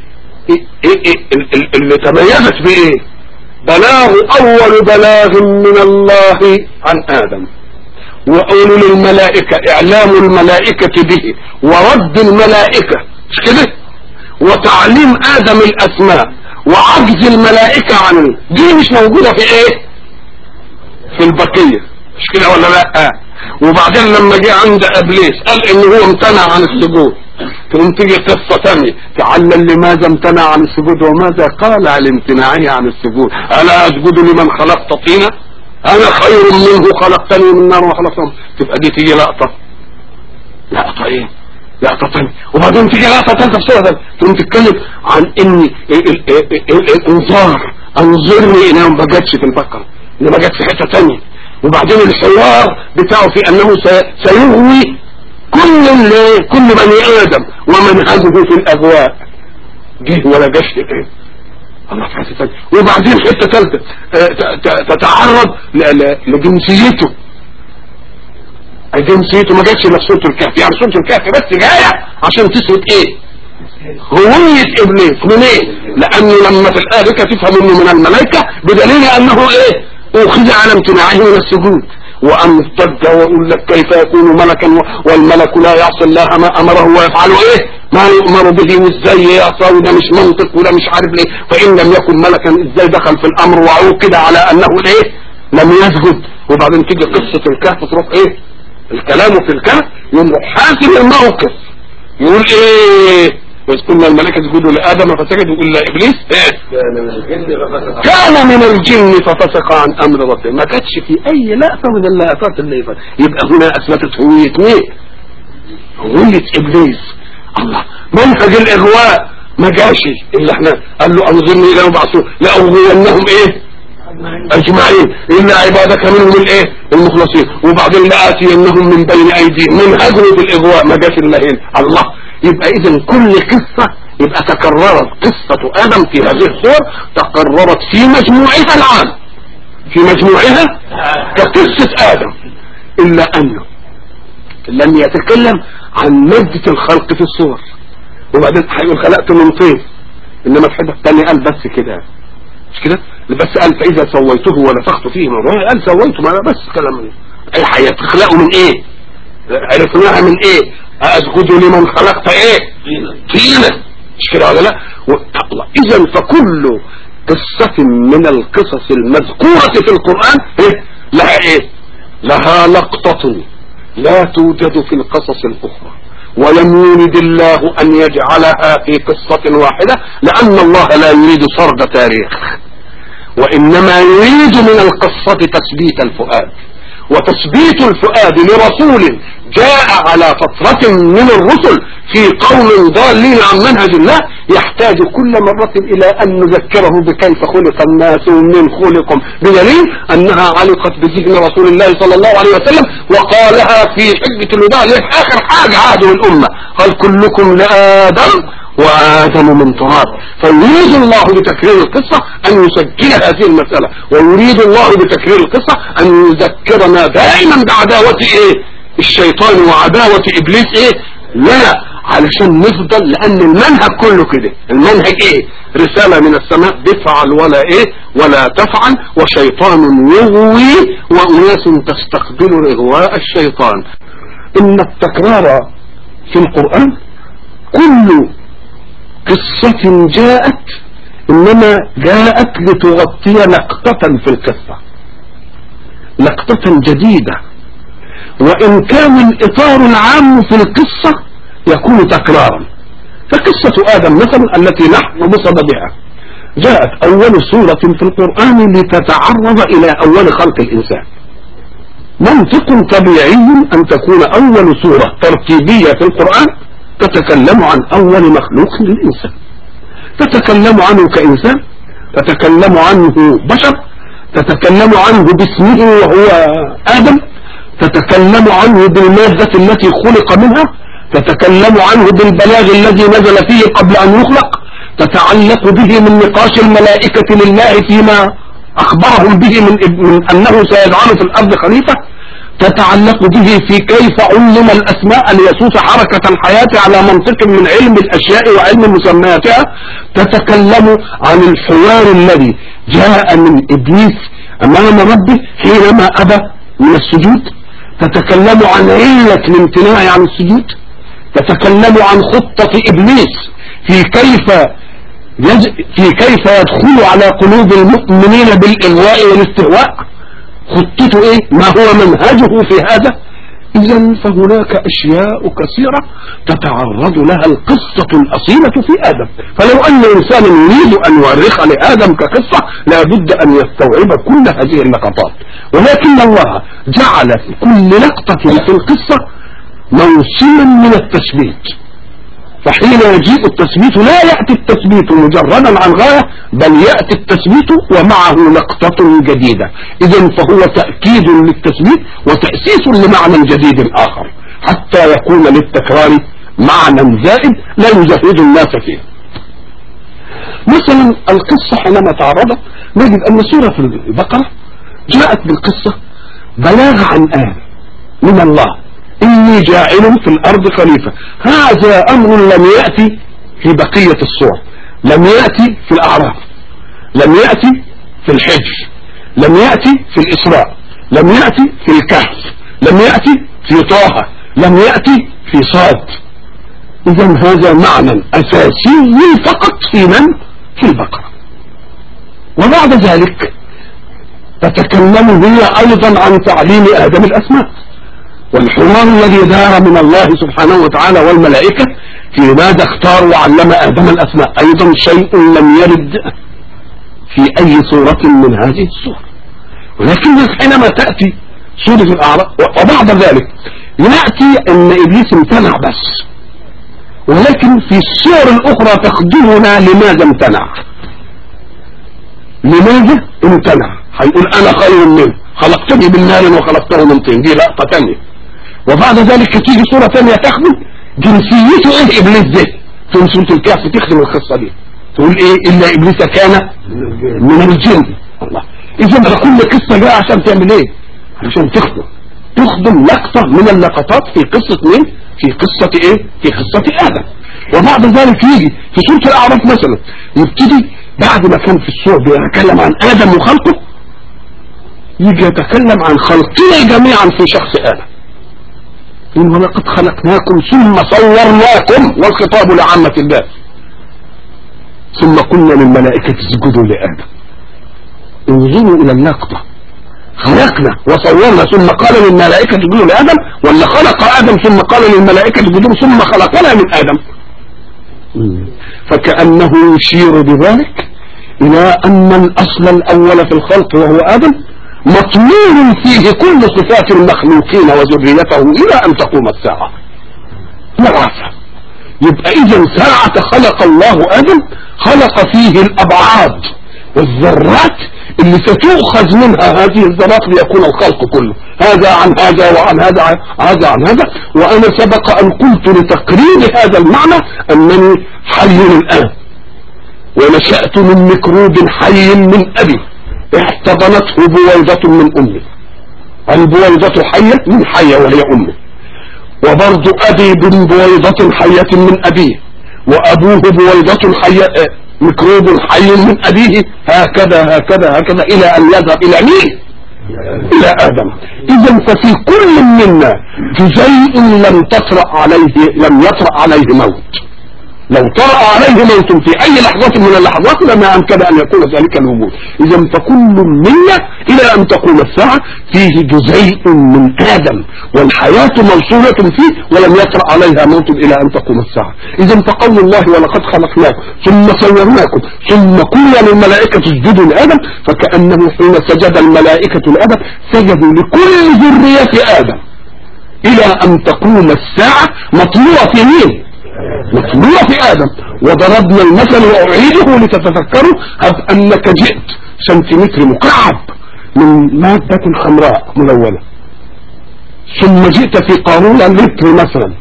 اللي تميزت بإيه؟ بلاغ أول بلاغ من الله عن آدم، وقول للملائكة إعلام الملائكة به، ورد الملائكة مش كده، وتعليم آدم الأسماء، وعجز الملائكة عنه. دي مش موجودة في إيه؟ في البقية، مش كده ولا لا؟ وبعدين لما جه عند إبليس قال إن هو امتنع عن السجود، تقوم تيجي قصة ثانية تعلل لماذا امتنع عن السجود وماذا قال على امتناعه عن السجود. ألا أسجد لمن خلقت طينا؟ أنا خير منه خلقتني من نار وخلقته. تبقى دي تيجي لقطة ايه؟ لقطة ثانية. وبعدين تيجي لقطة ثالثة في سورة تقوم تتكلم عن إن الإنذار أنظرني إنه ما جاتش في البقرة، إنه ما جاتش في حتة ثانية. وبعدين الحوار بتاعه في أنه سيغوي كل بني آدم ومنهجه في الأهواء. جه ولا جاش ايه؟ الله في حته ثانيه. وبعدين حته ثالثه تتعرض لجنسيته. جنسيته ما جاتش الا في سوره الكهف، يعني سوره الكهف بس جايه عشان تثبت ايه؟ هويه ابليس. من ايه؟ لانه لما في الايه تفهم انه من الملائكه، بدليل انه ايه؟ اخذ على امتناعه من السجود. وامتد واقول لك كيف يكون ملكا والملك لا يعصي الله ما امره ويفعل ايه ما يؤمر به، وازاي يعصى، وده مش منطق وده مش عارف ليه. فان لم يكن ملكا ازاي دخل في الامر وعوقد على انه ايه لم يسجد. وبعدين تيجي قصه الكهف تروح ايه الكلام في الكهف، يقوم حاسم الموقف يقول ايه وإذ قلنا الملائكة اسجدوا لآدم فسجدوا إلا إبليس كان من الجن ففسق عن أمر ربه. ما كانتش في أي لقطة من اللقطات اللي يبقى هنا أثبتت هوية مين؟ هوية إبليس. الله منهج الإغواء ما جاش إلا احنا قال له أنظرني إلى يبعثوا لأغوينهم إيه أجمعين إلا عبادك منهم الإيه المخلصين. وبعدين لآتينهم من بين أيديهم. منهجه بالإغواء ما جاش إلا هنا. الله يبقى اذا كل قصة يبقى تكررت قصة آدم في هذه الصور، تكررت في مجموعها العام، في مجموعها كقصة آدم، إلا أنه لم يتكلم عن مادة الخلق في الصور. وبعدين هيقول خلقت من طين، إنما الحدة الثانية قال بس كده، مش كده؟ بس قال فإذا سويته ونفخت فيه من روحي، قال سويته ما بس كلام. أي حياة تخلقه من إيه؟ عرفناها من إيه؟ أسجد لمن خلقت ايه طينا، مش كده ولا لا؟ اذا فكل قصة من القصص المذكورة في القرآن إيه؟ لها ايه لها لقطة لا توجد في القصص الاخرى. ولم يريد الله ان يجعلها في قصة واحدة، لان الله لا يريد سرد تاريخ، وانما يريد من القصة تثبيت الفؤاد. وتثبيت الفؤاد لرسول جاء على فترة من الرسل في قوم ضالين عن منهج الله يحتاج كل مرة الى ان نذكره بكيف خلق الناس ومن خلقهم، بدليل انها علقت بذهن رسول الله صلى الله عليه وسلم وقالها في حجة الوداع اخر حاجة عهده الامة، قال كلكم لآدم وآدم من تراب. فيريد الله بتكرير القصة أن يسجل هذه المسألة، ويريد الله بتكرير القصة أن يذكرنا دائما بعداوة إيه الشيطان وعداوة إبليس إيه لا، علشان نفضل، لأن المنهج كله كده. المنهج إيه؟ رسالة من السماء بفعل ولا إيه ولا تفعل، وشيطان يغوي وأناس تستقبل إغواء الشيطان. إن التكرار في القرآن كل قصة جاءت إنما جاءت لتغطي لقطة في القصة، لقطة جديدة، وإن كان الإطار العام في القصة يكون تكرارا. فقصة آدم مثلا التي نحن بصددها جاءت أول سورة في القرآن لتتعرض إلى أول خلق الإنسان. منطق طبيعي أن تكون أول سورة ترتيبية في القرآن تتكلم عن أول مخلوق للإنسان، تتكلم عنه كإنسان، تتكلم عنه بشر، تتكلم عنه باسمه وهو آدم، تتكلم عنه بالمادة التي خلق منها، تتكلم عنه بالبلاغ الذي نزل فيه قبل أن يخلق، تتعلق به من نقاش الملائكة لله فيما أخبرهم به من أنه سيجعل في الأرض خليفة، تتعلق به في كيف علم الأسماء ليسوس حركة الحياة على منطق من علم الأشياء وعلم مسمياتها، تتكلم عن الحوار الذي جاء من إبليس أمام ربه حينما أبى من السجود، تتكلم عن علة الامتناع عن السجود، تتكلم عن خطة إبليس في كيف يدخل على قلوب المؤمنين بالإغواء والاستهواء، خطته ايه، ما هو منهجه في هذا. اذا فهناك اشياء كثيرة تتعرض لها القصة الاصيلة في ادم، فلو ان انسان يريد ان يؤرخ لادم كقصة لابد ان يستوعب كل هذه اللقطات، ولكن الله جعل في كل لقطة في القصة موسما من التثبيت، فحين يجيء التثبيت لا يأتي التثبيت مجردا عن غاية، بل يأتي التثبيت ومعه لقطة جديدة. إذن فهو تأكيد للتثبيت وتأسيس لمعنى جديد آخر، حتى يكون للتكرار معنى زائد لا يجهد الناس فيه. مثلا القصة حينما تعرضت نجد أن سورة البقرة جاءت بالقصة بلاغ عن من الله إني جاعل في الأرض خليفة. هذا أمر لم يأتي في بقية الصور، لم يأتي في الأعراف، لم يأتي في الحجر، لم يأتي في الإسراء، لم يأتي في الكهف، لم يأتي في طه، لم يأتي في صاد. إذا هذا معنى أساسي فقط في في البقرة. وبعد ذلك تتكلم هي أيضا عن تعليم آدم الأسماء، والحوار الذي دار من الله سبحانه وتعالى والملائكة في ماذا اختار وعلم آدم الأسماء، أيضا شيء لم يرد في أي صورة من هذه الصور. ولكن حينما تأتي سورة الأعراف وبعد ذلك يأتي أن إبليس امتنع بس، ولكن في الصور الأخرى تخدمنا لماذا امتنع، لماذا امتنع. هيقول أنا خير منه، خلقتني من نار وخلقته من طين، دي لقطة تانية. وبعد ذلك تيجي صورة تانية تخدم جنسيته ايه ابليس ده، في سورة الكهف تخدم القصة دي، تقول ايه الا ابليس كان من الجن. الله، اذا كل قصة جاء عشان تعمل ايه، عشان تخدم لقطة من اللقطات في قصة مين، في قصة ايه، في قصة آدم. وبعد ذلك يجي في سورة الأعراف مثلا يبتدي بعد ما كان في السورة بيتكلم عن آدم وخلقه، يجي يتكلم عن خلقنا جميعا في شخص آدم. إن ولقد خلقناكم ثم صورناكم، والخطاب لعامة الناس، ثم قلنا للملائكة اسجدوا لآدم. انظروا إلى اللقطة، خلقنا وصورنا ثم قال للملائكة اسجدوا لآدم، ولا خلق آدم ثم قال للملائكة اسجدوا ثم خلقنا من آدم. فكأنه يشير بذلك إلى أن الأصل الأول في الخلق وهو آدم مطلوب فيه كل صفات المخلوقين وذريته إلى أن تقوم الساعة. مرافع. يبقى إذن ساعة خلق الله آدم خلق فيه الأبعاد والذرات اللي ستؤخذ منها هذه الذرات ليكون الخلق كله، هذا عن هذا وعن هذا هذا عن هذا. وأنا سبق أن قلت لتقرير هذا المعنى أنني حي الآن، ونشأت من ميكروب حي من أبي احتضنته بويضة من أمي، البويضة حية من حية وهي أمي، وبرضو أبي بويضة حية من أبيه، وأبوه بويضة حية ميكروب حي من أبيه، هكذا هكذا هكذا إلى أن يذهب إلى مين؟ إلى آدم. إذن ففي كل منا جزيء لم يطرأ عليه موت. لو طرأ عليه موت في أي لحظة من اللحظات لما أمكن أن يكون ذلك الوجود. إذا فكل منا إلى أن تقوم الساعة فيه جزيء من آدم، والحياة موصولة فيه ولم يطرأ عليها موت إلى أن تقوم الساعة. إذا فقول الله ولقد خلقناكم ثم صورناكم ثم قلنا للملائكة اسجدوا لآدم، فكأنه حين سجد الملائكة لآدم سجدوا لكل ذرية آدم إلى أن تقوم الساعة، مطلوع في مين؟ مطلوع في آدم. وضربنا المثل وأعيده لتتذكروا، هب أنك جئت سنتيمتر مكعب من مادة حمراء ملونة، ثم جئت في قارورة لتر مثلا،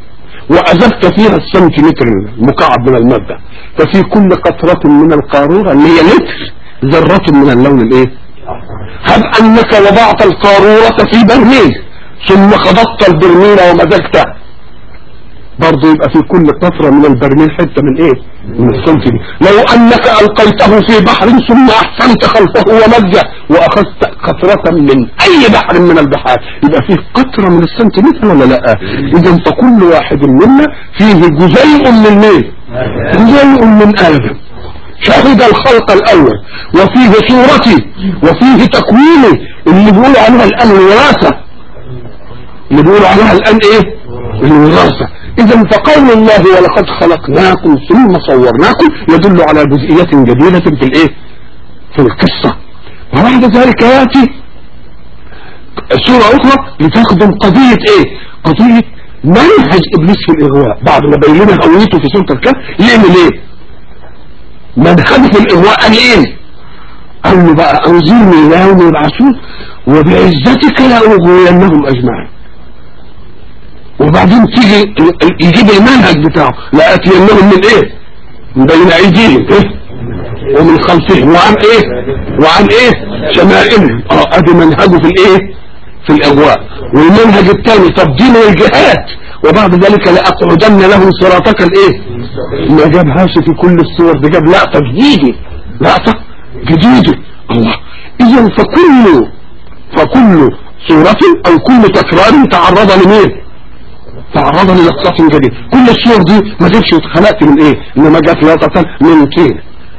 وأذبت فيها السنتيمتر المكعب من المادة، ففي كل قطرة من القارورة اللي هي لتر ذرة من اللون الايه؟ هب أنك وضعت القارورة في برميل ثم خضطت البرميل ومزجته، برضه يبقى في كل قطرة من البرميل حتة من ايه؟ من السنتيمتر. لو انك القيته في بحر ثم احسنت خلفه ومزه واخذت قطرة من اي بحر من البحار، يبقى فيه قطرة من السنتيمتر ولا لا؟ اذا فكل واحد منا فيه جزيء من مين؟ جزيء من ادم شهد الخلق الاول وفيه صورتي وفيه تكويني اللي بيقولوا عليها الان الوراثة، اللي بيقولوا عليها الان ايه؟ الوراثة. اذا فقول الله ولقد خلقناكم ثم صورناكم يدل على جزئية جديدة في الايه؟ في القصة. وبعد ذلك ياتي سورة اخرى لتخدم قضية ايه؟ قضية منهج ابليس في الاغواء. بعد ما بين لنا هويته في سورة الكهف يعمل ايه؟ منهج في الاغواء قال ايه؟ قال له بقى انظرني الى يوم يبعثون وبعزتك لاغوينهم اجمعين. وبعدين تيجي يجيب المنهج بتاعه لاتينهم من ايه؟ من بين ايديهم ايه؟ ومن خلفهم وعن ايه؟ وعن ايه؟ شمائلهم. ادي منهجه في الايه؟ في الاغواء. والمنهج الثاني تبديل الجهات وبعد ذلك لاقعدن لهم صراطك الايه؟ ما جابهاش في كل الصور دي، جاب لقطه جديده، لقطه جديده. الله. اذا فكل صورة او كل تكرار تعرض لمين؟ تعرض للقطة جديدة. كل الصور دي ما جابش اتخلقت من ايه؟ انما جات لقطة من طين،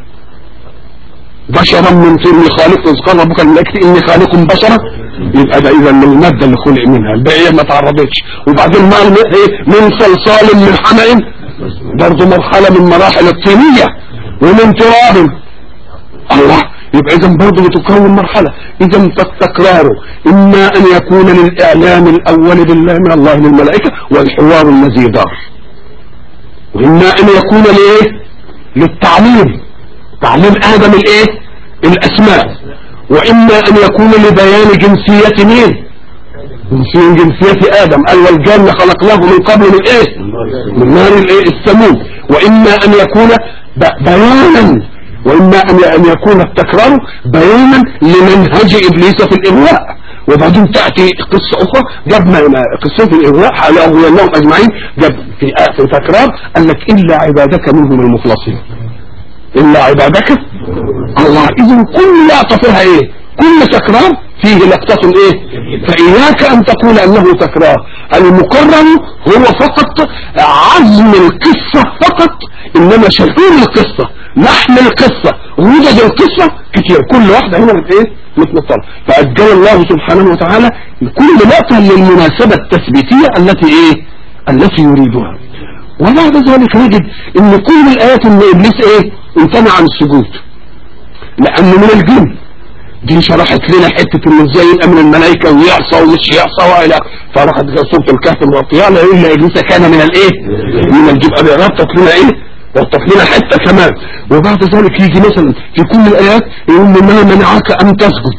بشرا من طين خالق. اذ قال ربك الملائكة اني خالق بشرا، يبقى ده اذا من المادة اللي خلق منها، البقية ما تعرضتش. وبعدين ما ايه؟ من صلصال من حمأ، برضه مرحلة من مراحل الطينية، ومن تراب. الله. يبقى اذا برضه بتكون مرحلة. اذا فالتكرار اما ان يكون للاعلام الاول بالله من الله للملائكة والحوار الذي دار، واما ان يكون لايه؟ للتعليم، تعليم ادم الايه؟ الاسماء. واما ان يكون لبيان جنسية مين؟ جنسية ادم. قال والجن خلقناه من قبل من ايه؟ من نار الايه؟ السموم. واما ان يكون بيانا، واما ان يكون التكرار بيانا لمنهج ابليس في الاغواء. وبعدين تاتي قصه اخرى جاب قصه الاغواء لهم اجمعين، جاب في تكرار قال لك الا عبادك منهم المخلصين، الا عبادك. الله. اذا كل لقطه فيها ايه؟ كل تكرار فيه لقطه ايه؟ فاياك ان تقول انه تكرار. المكرر هو فقط عزم القصه فقط، انما شهور القصه لحن القصة ووجد القصة كتير، كل واحدة هنا ايه؟ متنطلة. فأجل الله سبحانه وتعالى كل لقطة للمناسبة التثبيتية التي ايه؟ التي يريدها. وبعد ذلك نجد ان كل الآيات ان ابليس ايه؟ امتنع عن السجود لانه من الجن. دي شرحت لنا حتة انه ازاي يبقى من الملائكة ويعصى ومش يعصى والى فراحت سورة الكهف مرطية الا ابليس كان من الايه؟ من الجن. ربطت لنا ايه؟ وتقليل حتى كمان. وبعد ذلك يجي مثلا في كل الآيات يقول ما منعك أن تسجد،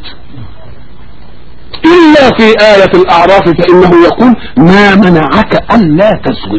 إلا في آية الأعراف فإنه يقول ما منعك أن لا تسجد.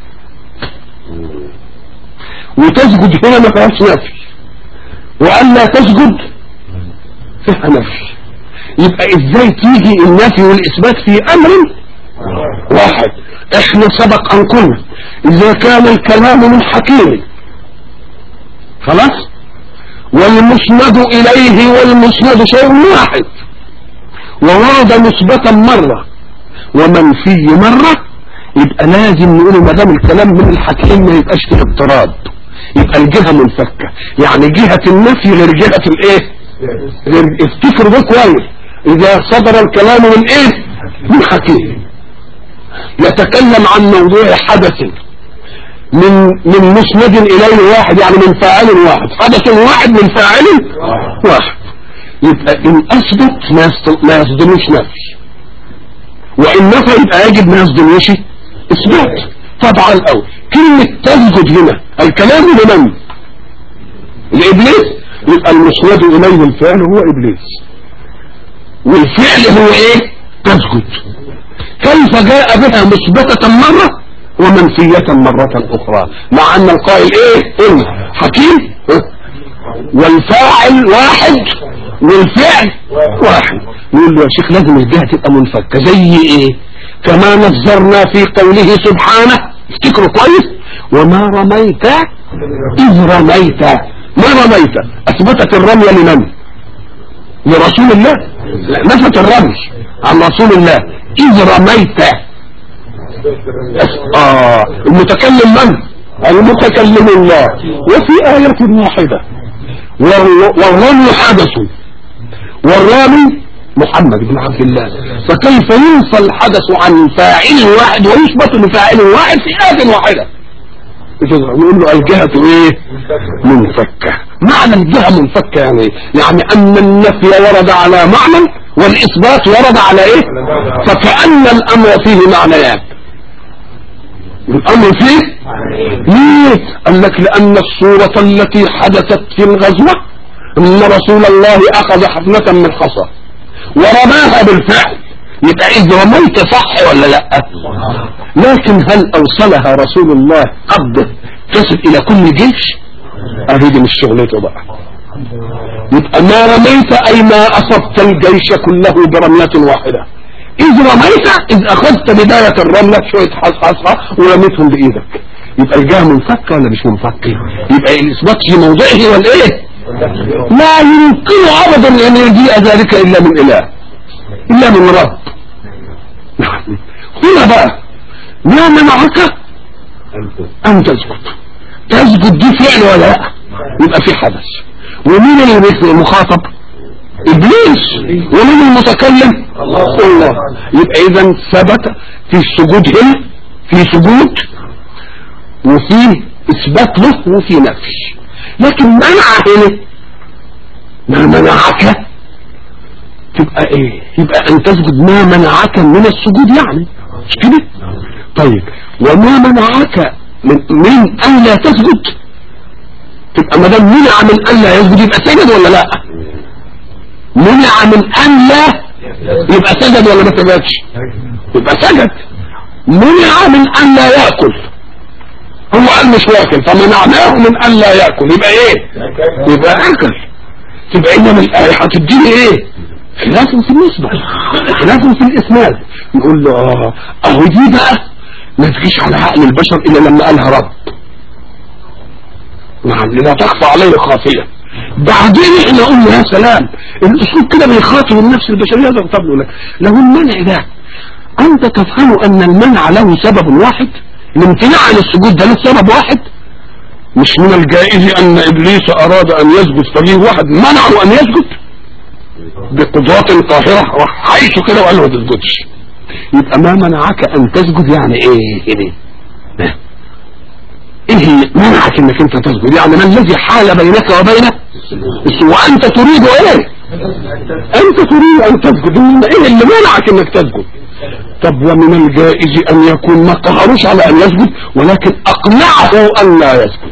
وتسجد هنا ما فيهاش نفي، وأن لا تسجد فيها نفي. يبقى إزاي تيجي النفي والإثبات في أمر واحد؟ احنا سبق ان قلنا اذا كان الكلام من حكيم خلاص والمسند اليه والمسند شيء واحد وورد مثبتا مرة ومنفي مرة، يبقى لازم نقول ما دام الكلام من الحكيم ما يبقاش فيه اضطراب، يبقى الجهة منفكة. يعني جهة النفي غير جهة الايه؟ غير. افتكروا ده كويس. اذا صدر الكلام من ايه؟ من حكيم يتكلم عن موضوع حدث من مسند اليه واحد، يعني من فاعل واحد، حدث واحد من فاعل واحد، يبقى ان اثبت ما يصدموش نفي، وان نفى يبقى يجب ما يصدموش اثبات. طبعا الاول كلمة تسجد هنا الكلام لمن؟ لابليس، يبقى المسند اليه الفعل هو ابليس، والفعل هو ايه؟ تسجد. كيف جاء بها مثبتة مرة ومنفية مرة اخرى، مع ان القائل ايه حكيم والفاعل واحد والفعل واحد. يقول له يا شيخ لازم الجهة تبقى منفكة زي ايه؟ كما نظرنا في قوله سبحانه، افتكروا كويس، وما رميت اذ رميت. ما رميت اثبتت الرمية لمن؟ لرسول الله، لا نفت الرمي عن رسول الله. اذ رميت المتكلم من؟ المتكلم الله. وفي آية واحدة والرمي حدث والرامي محمد بن عبد الله، فكيف ينفى الحدث عن فاعل واحد ويثبت لفاعل واحد في آية واحدة؟ يقول له الجهة ايه؟ منفكة. معنى الجهة منفكة يعني ايه؟ يعني ان النفي ورد على معنى والاثبات ورد على ايه؟ فكأن الامر فيه معنيان. الامر فيه ليه؟ قال لك لان الصورة التي حدثت في الغزوة ان رسول الله اخذ حفنة من حصى ورماها بالفعل، يبقى اذا رميت صح ولا لا؟ لكن هل اوصلها رسول الله قبضه تصل الى كل جيش؟ اريد مش شغلته بقى. يبقى ما رميت اي ما اصبت الجيش كله برمية واحدة. اذ رميت اذ اخذت بداية الرملة شوية حصحصة ورميتهم بايدك. يبقى الجهة منفكة ولا مش منفكة؟ يبقى الاثبات في موضعه ولا ايه؟ لا يمكن ابدا ان يجيء ذلك الا من اله، الا من رب. هنا بقى ما منعك ان تسجد؟ تسجد دي فعل ولا لا؟ يبقى في حدث. ومين اللي مخاطب؟ ابليس. ومين المتكلم؟ الله. يبقى اذا ثبت في السجود هنا، في سجود وفي اثبات له وفي نفي. لكن منع هنا، ما منعك تبقى ايه؟ يبقى ان تسجد ما منعك من السجود يعني، مش كده؟ طيب وما منعك من ان لا تسجد، تبقى ما دام منع من ان لا يسجد يبقى سجد ولا لا؟ منع من ان لا يبقى سجد ولا ما سجدش؟ يبقى سجد. منع من ان لا ياكل، هو قال مش واكل فمنعناه من ان لا ياكل، يبقى ايه؟ يبقى اكل. تبقى انما الايه هتديني ايه؟ خلاف في النسبه، خلاف في الاسناد. نقول له اهو دي بقى ما تجيش على عقل البشر الا لما قالها رب. نعم لا تخفى عليه خافيه. بعدين احنا قلنا يا سلام الاسلوب كده بيخاطب النفس البشريه. ده طب لك لو المنع ده انت تفهم ان المنع له سبب واحد، الامتناع عن السجود ده له سبب واحد. مش من الجائز ان ابليس اراد ان يسجد فجيه واحد منعه ان يسجد بقدرات قاهرة وحيث كده وقال له ما تسجدش. يبقى ما منعك ان تسجد يعني ايه؟ ايه منعك انك انت تسجد؟ يعني ما الذي حال بينك وبينه؟ وانت تريد ايه؟ انت تريد ان تسجد. ايه اللي منعك انك تسجد؟ طب ومن الجائز ان يكون ما قهروش على ان يسجد ولكن اقنعه ان لا يسجد،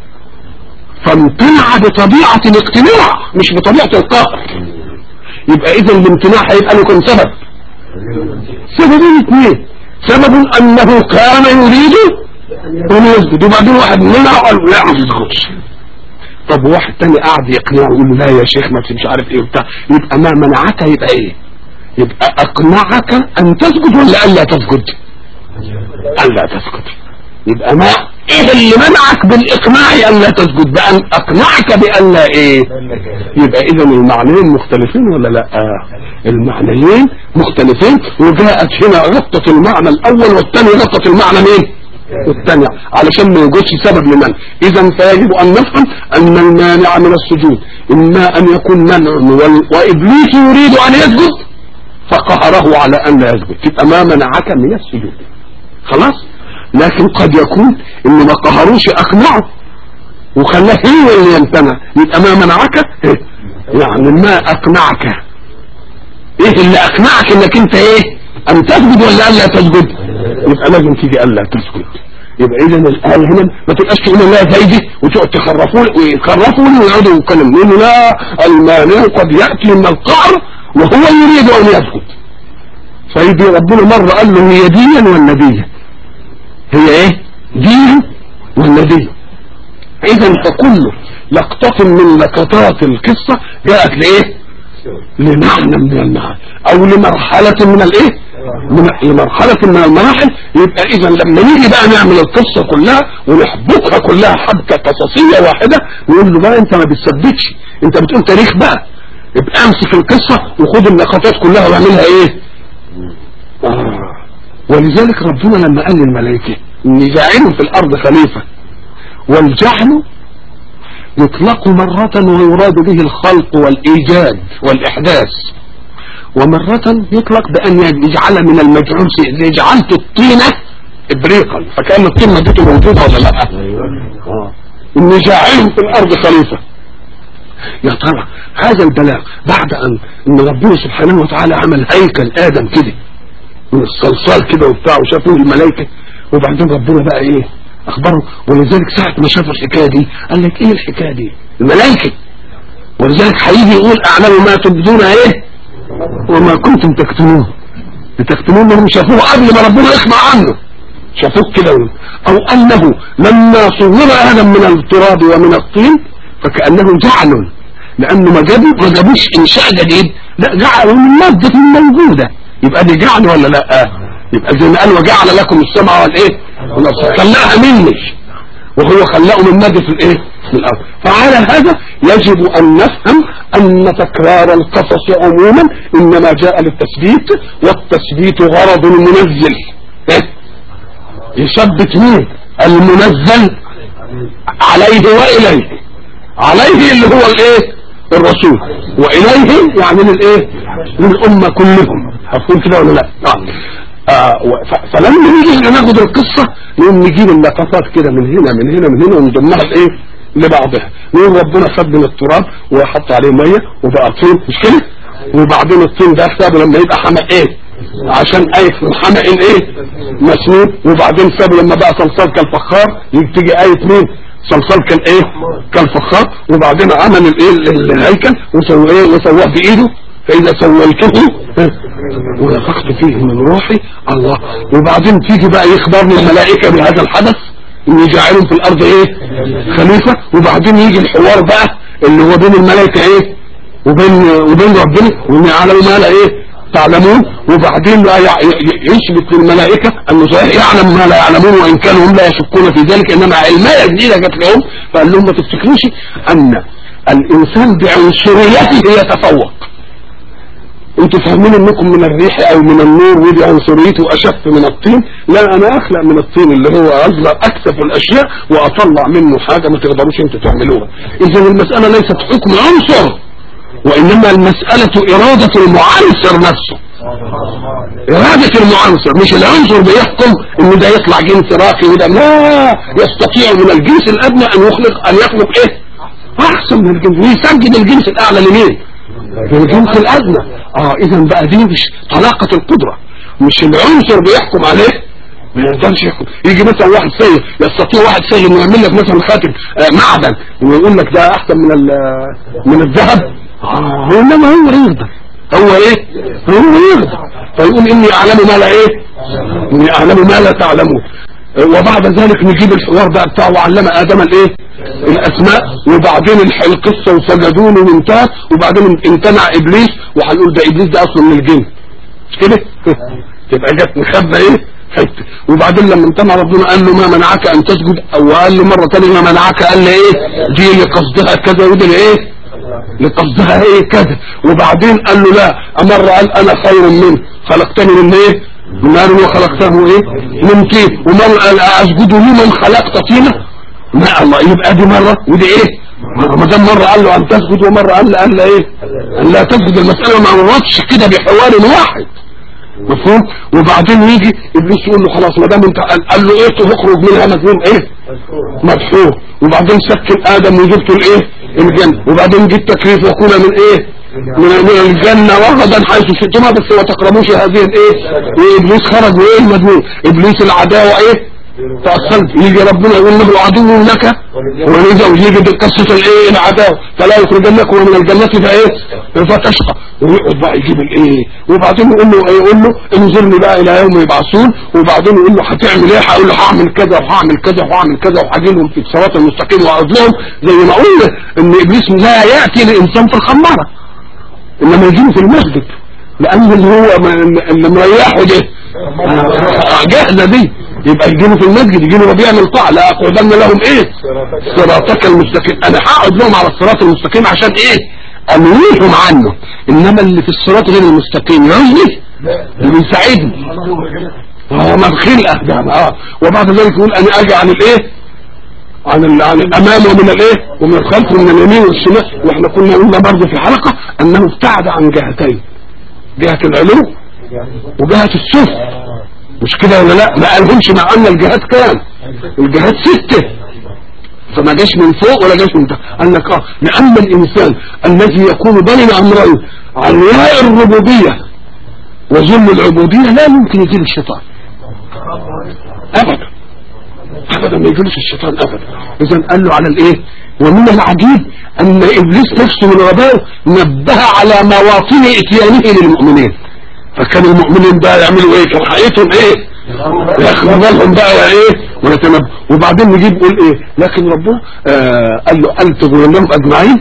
فامتنع بطبيعة الاقتناع مش بطبيعة القهر. يبقى اذا الامتناع هيبقى له كم سبب؟ سببين اثنين. سبب انه كان يريد ان يسجد وبعدين واحد منع قال لا ما تسجدش. طب واحد تاني قاعد يقنعه يقول له لا يا شيخ ما مش عارف ايه وبتاع. يبقى ما منعك يبقى ايه؟ يبقى اقنعك ان تسجد ولا الا تسجد؟ الا تسجد. يبقى ما ايه اللي منعك بالاقناع ان لا تسجد؟ بان اقنعك بان لا ايه؟ يبقى اذا المعنيين مختلفين ولا لا؟ المعنيين مختلفين. وجاءت هنا غطت المعنى الاول والثاني غطت المعنى مين؟ والثاني، علشان ما يوجدش سبب لمنع. اذا فيجب ان نفهم ان المانع من السجود اما ان يكون منع وابليس يريد ان يسجد فقهره على ان لا يسجد، تبقى ما منعك من السجود خلاص. لكن قد يكون ان ما قهروش اقنعه وخلاه هو اللي يمتنع، يبقى ما منعك يعني ما اقنعك. ايه اللي اقنعك انك انت ايه؟ ان تسجد ولا الا تسجد؟ يبقى لازم تيجي الا تسجد. يبقى اذا الايه هنا ما تبقاش تقول لا زيدي وتقعد تخرفوني ويقعدوا يتكلموا يقولوا لا المانع قد ياتي من القهر وهو يريد ان يسجد. سيدي ربنا مره قال له هي ديا ولا ديا؟ هي ايه؟ دين ولا دين؟ اذا فكل لقطة من لقطات القصة جاءت لايه؟ لمعنى من المعاني او لمرحلة من الايه؟ لمرحلة من المراحل. يبقى اذا لما نيجي بقى نعمل القصة كلها ونحبكها كلها حبكة قصصية واحدة، نقول له بقى انت ما بتصدقش، انت بتقول تاريخ بقى، يبقى امسك القصة وخد اللقطات كلها واعملها ايه؟ ولذلك ربنا لما قال للملائكة ان جاعل في الارض خليفة، والجعل يطلق مرة ويراد به الخلق والايجاد والاحداث، ومرة يطلق بان يجعل من المجعول شيء. جعلت الطينة ابريقا، فكأن الطين مادته موجودة ولا لا؟ ان جاعل في الارض خليفة. يا ترى هذا البلاغ بعد ان ربنا سبحانه وتعالى عمل هيكل ادم كده من الصلصال كده وبتاع وشافوه الملائكة، وبعدين ربنا بقى ايه اخبره. ولذلك ساعة ما شافوا الحكاية دي قال لك ايه الحكاية دي؟ الملائكة. ولذلك هيجي يقول اعلم ما تبدون ايه وما كنتم تكتمون. بتكتمون انهم شافوه قبل ما ربنا يسمع عنه، شافوه كده. او انه لما صور ادم من التراب ومن الطين فكأنه جعل، لانه ما جابوش انشاء جديد، لا جعلوا من مادة موجودة. يبقى دي جعل ولا لا؟ يبقى زي ما قال وجعل لكم السمع والايه والابصار، خلقها مني وهو خلقه من مادة الايه من الارض. فعلى هذا يجب ان نفهم ان تكرار القصص عموما انما جاء للتثبيت، والتثبيت غرض المنزل. يثبت مين؟ المنزل عليه واليه. عليه اللي هو الايه الرسول، واليه يعني للايه للامه كلهم. هتقول كده ولا لا؟ فلما نيجي ناخد القصه نقوم نجيب اللقطات كده من هنا من هنا من هنا ونضمها لايه لبعضها. نقول ربنا خد من التراب وحط عليه ميه وبقى طين، مش كده؟ وبعدين الطين ده سابه لما يبقى حمق ايه عشان ايه من حمق الايه مسنود، وبعدين سابه لما بقى صلصال كالفخار تيجي ايه مين صلصال كان ايه كالفخار. وبعدين عمل الايه الهيكل وسواه بايده، فاذا سويته ونفخت فيه من روحي الله. وبعدين تيجي بقى يخبرني الملائكة بهذا الحدث ان جاعلهم في الارض ايه خليفة. وبعدين يجي الحوار بقى اللي هو بين الملائكة ايه وبين ربنا، وان يعلموا ما لا ايه تعلمون. وبعدين بقى يثبت للملائكة انه صحيح يعلم ما لا يعلمون وان كانوا هم لا يشكون في ذلك، انما علماء جديدة جت لهم. فقال لهم ما تفتكروش ان الانسان بعنصريته يتفوق. انتوا فاهمين انكم من الريح او من النور ودي عنصريته اشف من الطين. لا، انا اخلق من الطين اللي هو اكثف الاشياء واطلع منه حاجة ما تقدروش انتوا تعملوها. اذا المسألة ليست حكم عنصر، وانما المسألة ارادة المعنصر نفسه. ارادة المعنصر، مش العنصر بيحكم ان ده يطلع جنس راقي وده لا يستطيع من الجنس الادنى ان يخلق ايه احسن من الجنس، ويسجد الجنس الاعلى لمين؟ الجنس الادنى. اذا بقى دي مش طلاقة القدرة، مش العنصر بيحكم عليه، ما يقدرش يحكم. يجي مثلا واحد سيء، يستطيع واحد سيء انه يعمل لك مثلا خاتم معدن ويقول لك ده احسن من الذهب. انما هو يقدر، هو ايه هو يقدر. فيقول اني اعلم ما لا ايه اني اعلم ما لا تعلمون. وبعد ذلك نجيب الحوار بقى بتاعه وعلم ادم الايه الاسماء، وبعدين القصه وسجدوا له وانتهت. وبعدين امتنع ابليس، وهنقول ده ابليس ده اصلا من الجن، مش كده؟ تبقى جت مخبى ايه حته. وبعدين لما امتنع ربنا قال له ما منعك ان تسجد، او قال له مره ثانيه ما منعك، قال له ايه دي لقصدها كذا ودي لايه لقصدها ايه كذا. وبعدين قال له لا، امر قال انا خير منه خلقتني من ايه من نار وخلقته ايه من طين، ومر قال اسجد لمن خلقت طينه. ما الله، يبقى دي مره ودي ايه ما دام مره قال له ان تسجد ومره قال له ايه ان لا تسجد. المساله ما مرتش كده بحوار واحد، مفهوم؟ وبعدين يجي ابليس يقول له خلاص ما دام انت قال له ايه تخرج منها مذموم ايه مدحور. وبعدين سكن ادم وجبته الايه الجنه. وبعدين جه التكليف وكنا من ايه من الجنة وغدا حيث شئتما بس ما تقربوش هذه الايه. وابليس خرج وايه المذموم. ابليس العداوة ايه تأصلت يجي ربنا يقول له عدو لك ولذا ويجي قصة الايه العداوة فلا يخرجنكم من الجنة فايه فتشقى ويقعد بقى يجيب الايه وبعدين يقول له انظرني بقى الى يوم يبعثون وبعدين يقول له هتعمل ايه هيقول له هعمل كذا وهعمل كذا وهعمل كذا وهجي لهم في الصراط المستقيم واقعد لهم زي ما قلنا ان ابليس لا ياتي لانسان في الخمارة انما يجيله في المسجد لان اللي هو اللي مريحه ده جهزة دي يبقى يجيله في المسجد يجيله وبيعمل طاعة لا اقعدن لهم ايه صراطك المستقيم انا هقعد لهم على الصراط المستقيم عشان ايه امنيهم عنه انما اللي في الصراط غير المستقيم يعزلي وبيساعدني ما الخلقة ده وبعد ذلك يقول انا اجي عن الايه عن الامام ومن الايه ومن الخلف ومن اليمين والشمال واحنا كنا قلنا برضه في الحلقة انه ابتعد عن جهتين جهة العلو وجهة السفل مش كده ولا لا ما قالهمش مع ان الجهات كام الجهات 6 فما جاش من فوق ولا جاش من تحت قال لك لان الانسان الذي يكون بين امرين علياء الربوبية وظلم العبودية لا يمكن يجيل الشيطان ابدا ابدا ما يجيلش الشيطان ابدا اذا قال له على الايه ومن العجيب ان ابليس نفسه من غبائه نبه على مواطن اتيانه للمؤمنين فكان المؤمنين بقى يعملوا ايه كان حقيقتهم ايه ياخذوا لهم بقى ايه ونتنبه وبعدين نجيب نقول ايه لكن ربنا قال له انت تغفر لهم اجمعين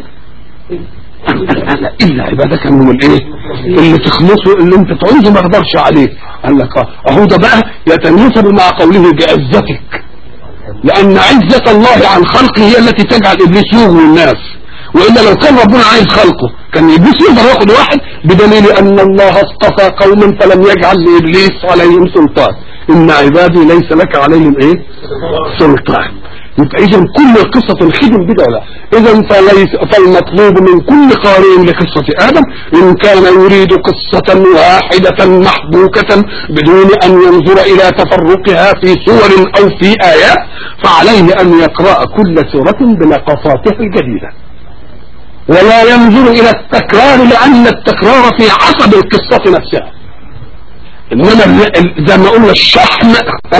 الا عبادك منهم الايه اللي تخلصوا اللي انت تعوزه ما اقدرش عليه قال لك اهو ده بقى يتناسب مع قوله بعزتك لان عزة الله عن خلقه هي التي تجعل ابليس يغوي الناس وإلا لو كان ربنا عايز خلقه كان إبليس يقدر ياخد واحد بدليل أن الله اصطفى قوما فلم يجعل لإبليس عليهم سلطان إن عبادي ليس لك عليهم إيه سلطان يبقى إذا كل قصة الخدم بدأ لا إذا فالمطلوب من كل قارئ لقصة آدم إن كان يريد قصة واحدة محبوكة بدون أن ينظر إلى تفرقها في سور أو في آيات فعليه أن يقرأ كل سورة بلقطاتها الجديدة ولا ينظر الى التكرار لان التكرار في عصب القصة نفسها انما زي ما قلنا الشحم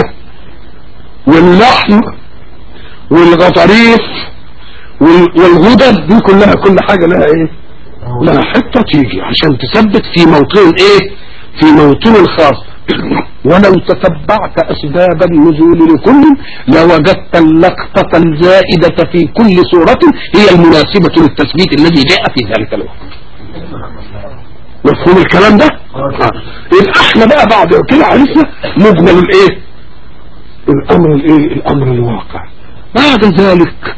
واللحم والغطاريف والغدد دي كلها كل حاجة لها ايه لها حتة تيجي عشان تثبت في موطن ايه في موطن خاص ولو تتبعت اسباب النزول لكل لوجدت اللقطة الزائدة في كل سورة هي المناسبة للتثبيت الذي جاء في ذلك الوقت مفهوم الكلام ده يبقى احنا بقى بعد كده عرفنا مجمل الايه الامر الواقع بعد ذلك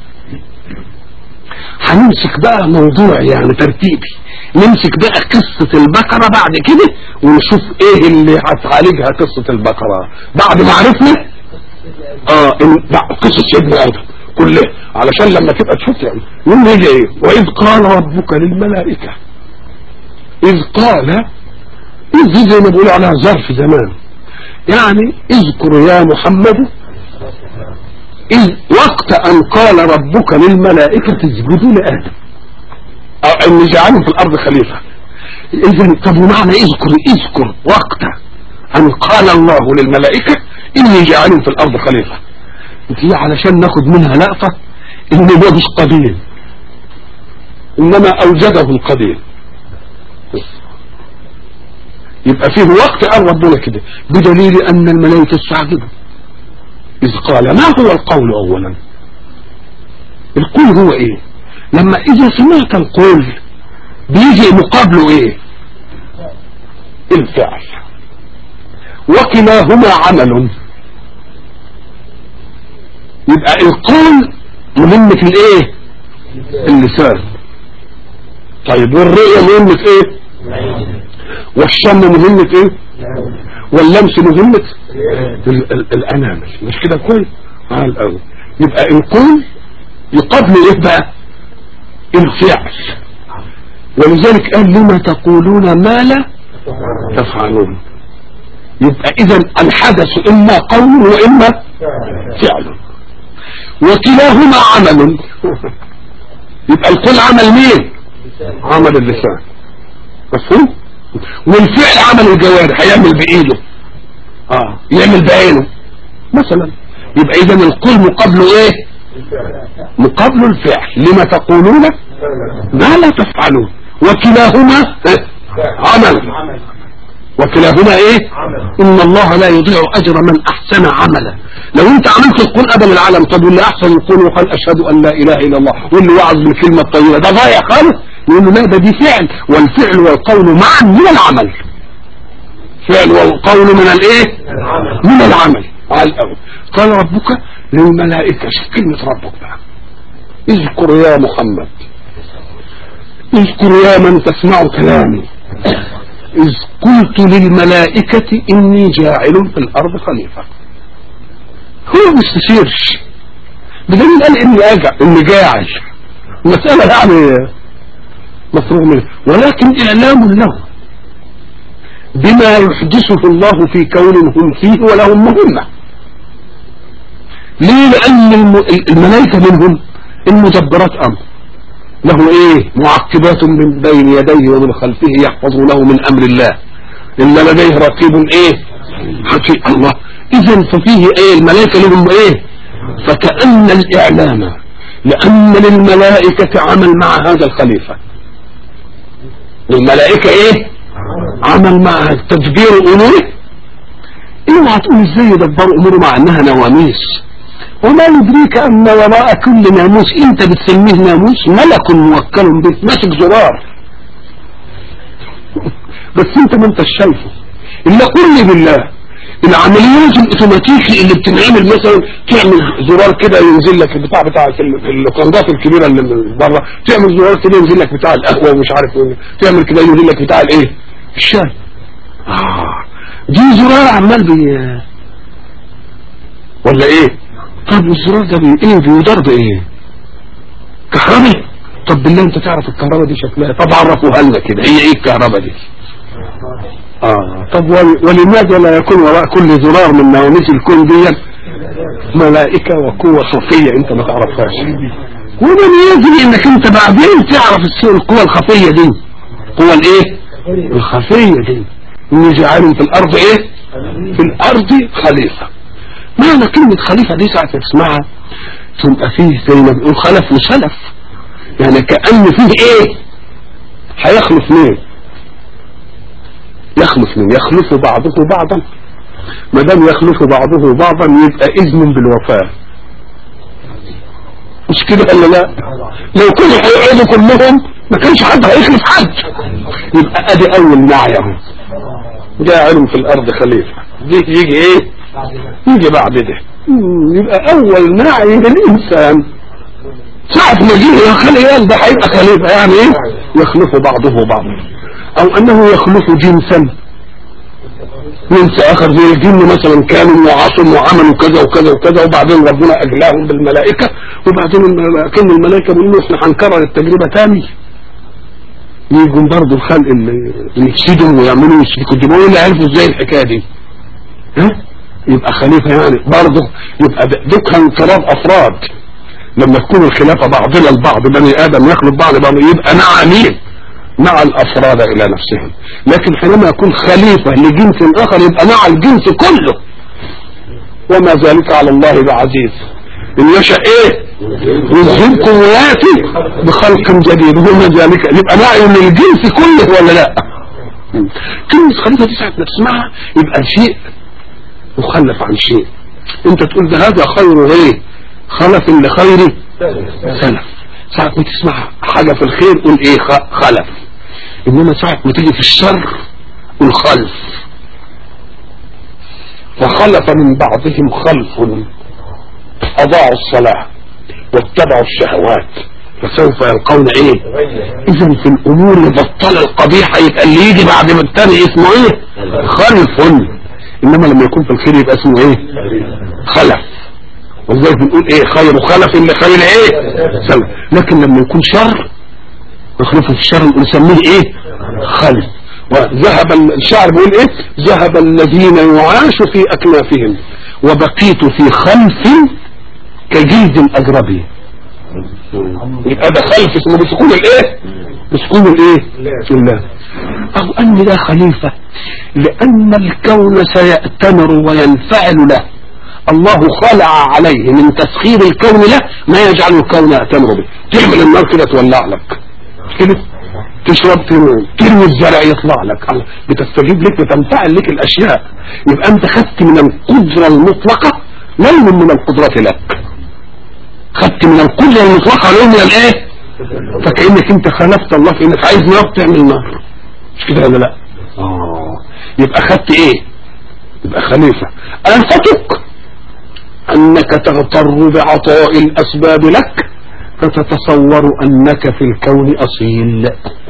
هنمسك بقى موضوع يعني ترتيبي نمسك بقى قصة البقرة بعد كده ونشوف ايه اللي هتعالجها قصة البقرة بعد ما عرفنا قصة سيدنا آدم كلها علشان لما تبقى تشوف يعني يقول لي ايه وإذ قال ربك للملائكة إذ قال إذ زي ما بيقولوا عليها ظرف زمان يعني اذكر يا محمد إذ وقت أن قال ربك للملائكة اسجدوا لآدم أو أن جعلهم في الأرض خليفة إذن طب معنى اذكر وقت أن قال الله للملائكة إني جعلهم في الأرض خليفة دي علشان ناخد منها لقطة إن ده مش قديم إنما أوجده القديم يبقى فيه وقت قال ربنا كده بدليل أن الملائكة استعجبوا إذ قال ما هو القول أولا القول هو إيه لما إذا سمعت القول بيجي مقابله إيه الفعل وكلاهما عمل يبقى القول مهمة الإيه اللسان طيب والرؤية مهمة إيه والشم مهمة إيه واللمس مهمة الأنامل مش كده كويس الأول يبقى القول يقابل إيه بقى الفعل ولذلك قال لما تقولون ما لا تفعلون يبقى إذا الحدث إما قول وإما فعل وكلاهما عمل يبقى القول عمل مين عمل اللسان مفهوم والفعل عمل الجوارح هيعمل بإيده يعمل بعينه مثلا يبقى اذا القول مقابله ايه؟ مقابل الفعل. لما تقولون ما لا تفعلون، وكلاهما عمل، وكلاهما ايه؟ ان الله لا يضيع اجر من احسن عملا. لو انت عملت القول ابا العالم، طب واللي احسن القول وقال اشهد ان لا اله الا الله، واللي وعظ بالكلمه الطيبه ده ضايع خالص؟ يقول له لا، ده دي فعل، والفعل والقول معا من العمل. فعل والقول من الايه؟ من العمل. على الاول قال ربك للملائكه، شوف كلمه ربك بقى، اذكر يا محمد، اذكر يا من تسمع كلامي، إذ قلت للملائكة إني جاعل في الأرض خليفة. هو مستشيرش بدليل قال إني جاعل، المسألة يعني مفروغ منه، ولكن إعلام له بما يحدثه الله في كون هم فيه ولهم مهمة. ليه؟ لأن الملائكة منهم المدبرات أمر، له ايه؟ معقبات من بين يديه ومن خلفه يحفظونه من امر الله، الا لديه رقيب ايه؟ حكيم. الله، اذا ففيه ايه؟ الملائكه لهم ايه؟ فكأن الاعلام لان للملائكه عمل مع هذا الخليفه، للملائكه ايه؟ عمل مع تدبير اموره. اوعى تقول ازاي يدبروا اموره مع انها نواميس، وما يدريك ان وراء كل ناموس انت بتسميه ناموس ملك موكل به ماسك زرار بس انت ما انت شايفه. الا قل بالله العمليات الاوتوماتيكي اللي بتنعمل، مثلا تعمل زرار كده ينزل لك البتاع بتاع القنضات الكبيره اللي من بره، تعمل زرار كده ينزل لك بتاع القهوه ومش عارف ايه، تعمل كده ينزل لك بتاع الايه؟ الشاي. دي زرار عمال ولا ايه؟ طب الزرار ده ايه؟ بيدار بايه؟ كهرباء؟ طب بالله انت تعرف الكهرباء دي شكلها؟ طب عرفوها لنا كده، هي ايه الكهرباء دي؟ طب ولماذا لا يكون وراء كل زرار من نواميس الكون دي ملائكة وقوة خفية انت ما تعرفهاش؟ ومن يجري انك انت بعدين تعرف القوة الخفية دي، القوة الايه؟ الخفية دي، ان جعلهم في الارض ايه؟ في الارض خليفة. معنى كلمة خليفة دي ساعة تسمعها تبقى فيه زي ما بنقول خلف وسلف، يعني كأن فيه ايه؟ هيخلف مين؟ يخلف مين؟ يخلف بعضه بعضا. ما دام يخلف بعضه بعضا يبقى اذن بالوفاة، مش كده ولا لا؟ لو كانوا هيقعدوا كلهم ما كانش حد هيخلف حد. يبقى ادي اول نعي اهو، جاعل في الارض خليفة. دي يجي ايه؟ يجي بعد ده. يبقى اول نعي للانسان ساعة ما جه يخلي ده هيبقى خليفة، يعني ايه؟ يخلف بعضه بعضا، او انه يخلف جنسا جنس اخر، زي الجن مثلا كانوا وعصوا وعملوا كذا وكذا وكذا، وبعدين ربنا اجلاهم بالملائكة، وبعدين كان الملائكة بيقولوا احنا هنكرر التجربة تاني. يجوا برضه الخلق اللي يفسدوا ويعملوا يشركوا الدماء، اللي عرفوا ازاي الحكاية دي؟ ها؟ يبقى خليفة يعني برضه، يبقى دكها انقراض افراد. لما تكون الخلافة بعضنا البعض، بني ادم يخلط بعض يبقى مع مين؟ مع الافراد الى نفسهم. لكن حينما يكون خليفة لجنس اخر يبقى مع الجنس كله، وما ذلك على الله بعزيز. ان يشاء ايه؟ يذهبكم وياتي بخلق جديد، وما ذلك يبقى نعي للجنس كله ولا لا؟ كلمة خليفة دي ساعة ما تسمعها يبقى شيء مخلف عن شيء، انت تقول ده هذا خير ايه؟ خلف لخير سلف. ساعة ما تسمع حاجة في الخير قول ايه؟ خلف. انما ساعة ما تيجي في الشر قول خلف. فخلف من بعضهم خلف اضاعوا الصلاة واتبعوا الشهوات فسوف يلقون ايه؟ اذا في الامور المبطلة القبيحة يبقى اللي يجي بعد ما التاني اسمه ايه؟ خلف. انما لما يكون في الخير يبقى اسمه ايه؟ خلف. وازاي بنقول ايه؟ خير خلف لخير ايه؟ سلف. لكن لما يكون شر يخلفه في الشر نسميه ايه؟ خلف. وذهب الشاعر بيقول ايه؟ ذهب الذين يعاش في اكنافهم وبقيت في خلف كجلد الاجربي. يبقى ده خلف اسمه بسكون الايه؟ بسكون الايه؟ الله. او ان ده خليفة لان الكون سيأتمر وينفعل له الله خلع عليه من تسخير الكون له ما يجعل الكون يأتمر به. تعمل النار كده تولع لك كده، تشرب تروي الزرع يطلع لك، بتستجيب لك وتنفعل لك الاشياء. يبقى انت خدت من القدرة المطلقة لون من القدرة لك، خدت من القدرة المطلقة لون من الايه، فكأنك انت خلفت الله في انك عايز نار تعمل نار، مش كده ولا لا؟ يبقى خدت ايه؟ يبقى خليفة. آفتك انك تغتر بعطاء الاسباب لك فتتصور انك في الكون اصيل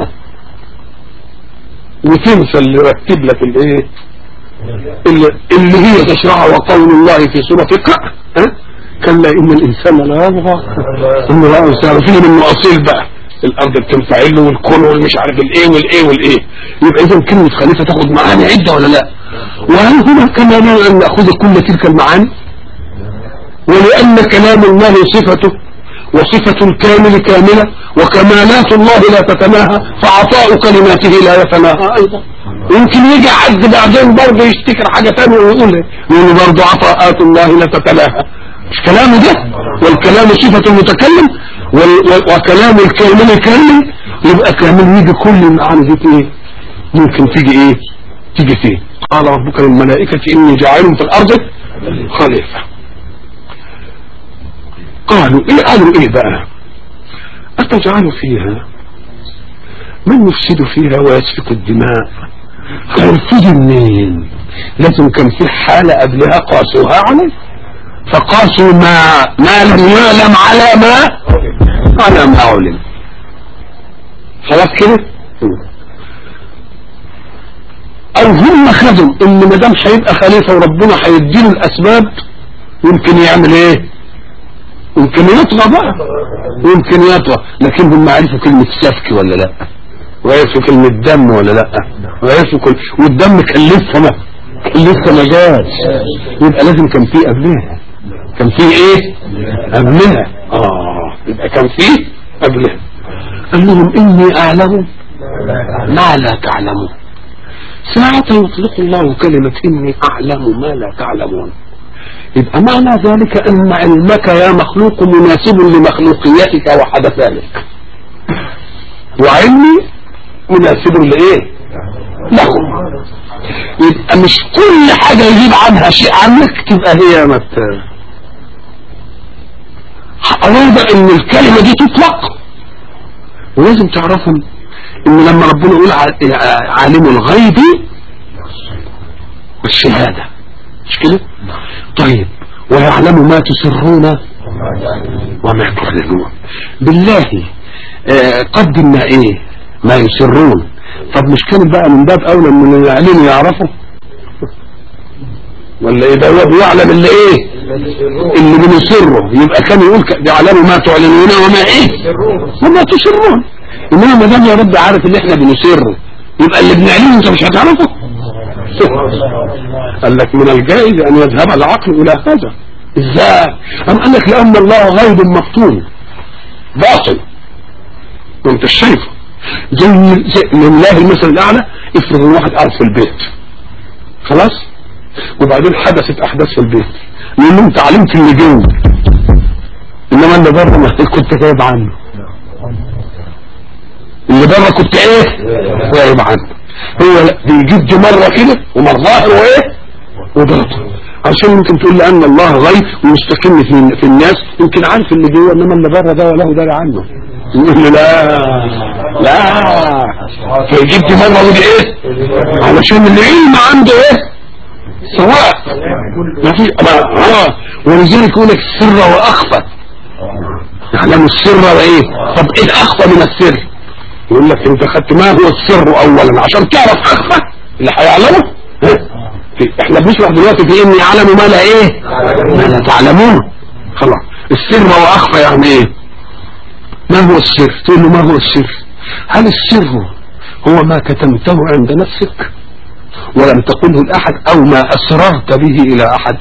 وتنسى اللي رتب لك الايه اللي هي تشرعها وقول الله في سورة اقرأ كلا ان الانسان لا يطغى ان رأى سيعرفين انه اصيل بقى، الارض بتنفعل له والكون والمش عارف الايه والايه والايه. يبقى اذا كلمة خليفة تاخد معاني عدة ولا لا؟ وهل هنا كما ان ناخذ كل تلك المعاني؟ ولان كلام الله صفته وصفة الكامل كاملة وكمالات الله لا تتناهى فعطاء كلماته لا يتناهى ايضا. يمكن يجي حد بعدين برضه يفتكر حاجة ثانيه ويقول برضه عطاءات الله لا تتناهى، مش كلامه ده؟ والكلام صفة المتكلم وكلام الكامل كامل، يبقى كامل يجي كل المعاني دي ايه؟ ممكن تيجي ايه؟ تيجي فيه. قال ربك للملائكة اني جاعل في الارض خليفة. قالوا ايه بقى؟ أتجعل فيها من يفسد فيها ويسفك الدماء؟ هيفسد منين؟ لازم كان في حالة قبلها قاسوها عليه، فقاسوا ما لم يعلم على ما علم. خلاص كده؟ او هم خدوا ان مدام هيبقى خليفة وربنا هيديله الاسباب يمكن يعمل ايه؟ يمكن يطغى بقى، يمكن يطغى، لكن هم عرفوا كلمة سفك ولا لا؟ وعرفوا كلمة دم ولا لا؟ وعرفوا والدم كان لسه ما جاش، يبقى لازم كان فيه قبلها، كان فيه ايه؟ قبلها. يبقى كان فيه قبلها. قال لهم اني اعلم ما لا تعلمون. ساعة يطلق الله كلمة اني اعلم ما لا تعلمون، يبقى معنى ذلك ان علمك يا مخلوق مناسب لمخلوقيتك وحدثانك، وعلمي مناسب لايه؟ له. يبقى مش كل حاجة يجيب عنها شيء عنك تبقى هي أراد ان الكلمة دي تطلق. ولازم تعرفوا ان لما ربنا يقول عالم الغيب والشهادة، مش كده؟ طيب ويعلم ما تسرون وما تعلنون. بالله قدم ما يسرون. طب مش كان بقى من باب اولى من اللي يعرفوا ولا ايه؟ ده هو بيعلم اللي بنسره، يبقى كان يقول يعلم ما تعلنون وما تسرون. انما ما دام يا رب عارف اللي احنا بنسره يبقى اللي بنعلمه انت مش هتعرفه. قال لك من الجائز ان يذهب العقل الى هذا. ازاي؟ قال لك لان الله غيب مفتون باطل وانت شايفه، زي لله المثل الاعلى. افرض واحد قاعد في البيت خلاص وبعدين حدثت احداث في البيت، لان انت علمت اللي جوه انما اللي بره ما كنت غايب عنه، اللي بره كنت غايب عنه. هو بيجد مرة كده ومرة ظاهر وباطن، عشان ممكن تقول لأن الله غيب ومستقيم في الناس، يمكن عارف اللي جوه انما اللي بره ده وله داري عنه. يقول له لا فيجد مرة ودي علشان العلم عنده سواء ما في ولذلك يقول لك السر واخفى، يعلم السر طب ايه الاخفى من السر؟ يقول لك انت خدت ما هو السر اولا عشان تعرف اخفى اللي هيعلمه. احنا بنشرح دلوقتي في اني يعلم ما لا تعلمون. خلاص السر واخفى يعني ايه؟ ما هو السر؟ تقول له ما هو السر؟ هل السر هو ما كتمته عند نفسك ولم تقله لأحد او ما اسررت به الى احد؟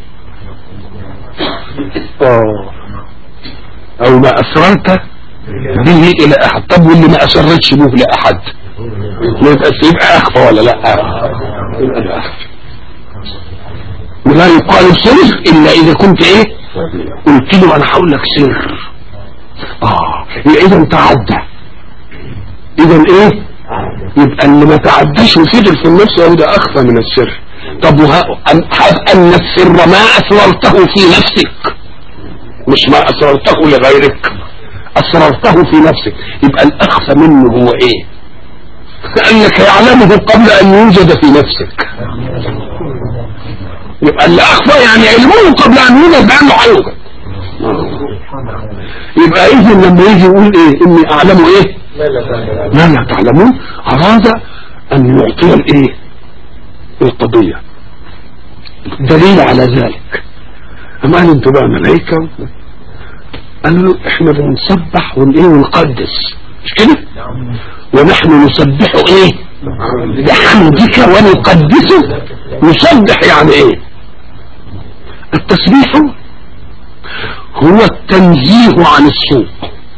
او ما اسررت به الى احد. طب واللي ما اسرتش به لاحد يبقى اخفى ولا لا؟ يبقى اخفى. لا يقال سر الا اذا كنت ايه قلت له انا هقول لك سر. اذا تعدى، اذا ايه يبقى اللي ما تعداش وفضل في النفس هو ده اخفى من السر. طب ان السر ما اسررته في نفسك، مش ما اسررته لغيرك، اسررته في نفسك، يبقى الاخفى منه هو ايه؟ كأنك يعلمه قبل ان يوجد في نفسك. يبقى اللي اخفى يعني علمه قبل ان يوجد بانه هيوجد. يبقى اذن لما يجي يقول ايه اني اعلم ايه ما لا تعلمون، اراد ان يعطي الايه القضية دليل على ذلك. اما قال انتوا بقى ملائكة، قال له احنا بنسبح ونقيه ونقدس مش كده، ونحن نسبح ايه بحمدك ونقدسه. نسبح يعني ايه؟ التسبيح هو التنزيه عن السوء،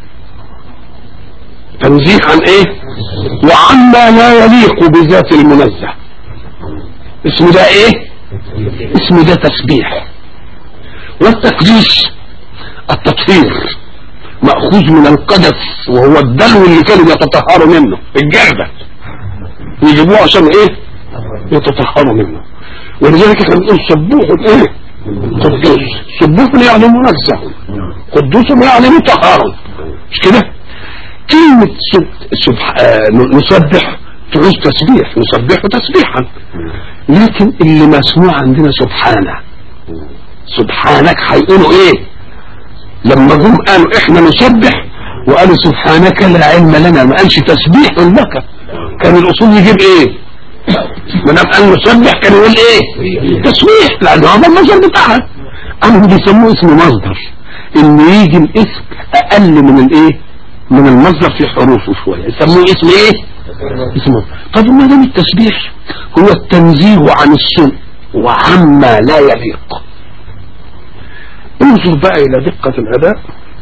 تنزيه عن ايه وعما لا يليق بذات المنزه، اسم ده ايه؟ اسم ده تسبيح. والتقديس التطهير مأخوذ من القدس، وهو الدلو اللي كانوا يتطهروا منه، الجردة يجيبوه عشان ايه يتطهروا منه. ولذلك احنا بنقول سبوح ايه قدوس، سبوح يعني منزه، قدوس يعني مطهر مش كده. كلمة نسبح تعوز تسبيح، نسبح تسبيحا، لكن اللي مسموع عندنا سبحانه، سبحانك هيقولوا ايه لما جم قالوا احنا نسبح وقالوا سبحانك لا علم لنا، ما قالش تسبيح لك. كان الاصول يجيب ايه ما دام قال نسبح كان يقول ايه تسبيح، لان هذا المصدر بتاعها. اما بيسموه اسم مصدر، ان يجي الاسم اقل من الايه من المصدر في حروفه شويه يسموه اسم ايه اسمه. طب ما دام التسبيح هو التنزيه عن السوء وعما لا يليق، انظر بقى الى دقة الاداء،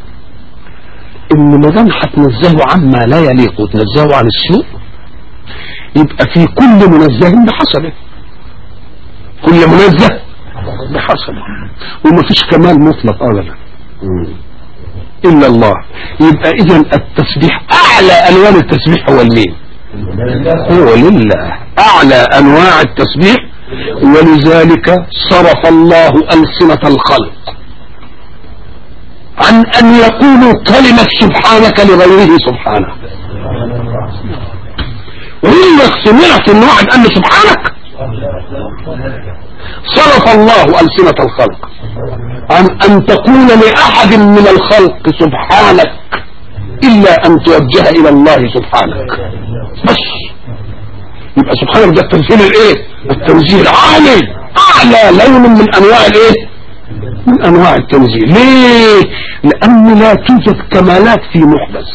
ان ما دام هتنزهه عما لا يليق وتنزهه عن السوء يبقى في كل منزه بحسبه، كل منزه بحسبه، وما فيش كمال مطلق ابدا الا الله. يبقى اذا التسبيح اعلى انواع التسبيح هو المين؟ هو لله، اعلى انواع التسبيح. ولذلك صرف الله ألسنة الخلق عن ان يقولوا كلمة سبحانك لغيره سبحانه. وإنك سمعت ان واحد قال سبحانك، صرف الله ألسنة الخلق عن ان تقول لأحد من الخلق سبحانك الا ان توجه الى الله سبحانك بس. يبقى سبحانك ده التنزيل الايه التنزيل العالي، اعلى لون من انواع الايه من انواع التنزيل. ليه؟ لان لا توجد كمالات في محدث،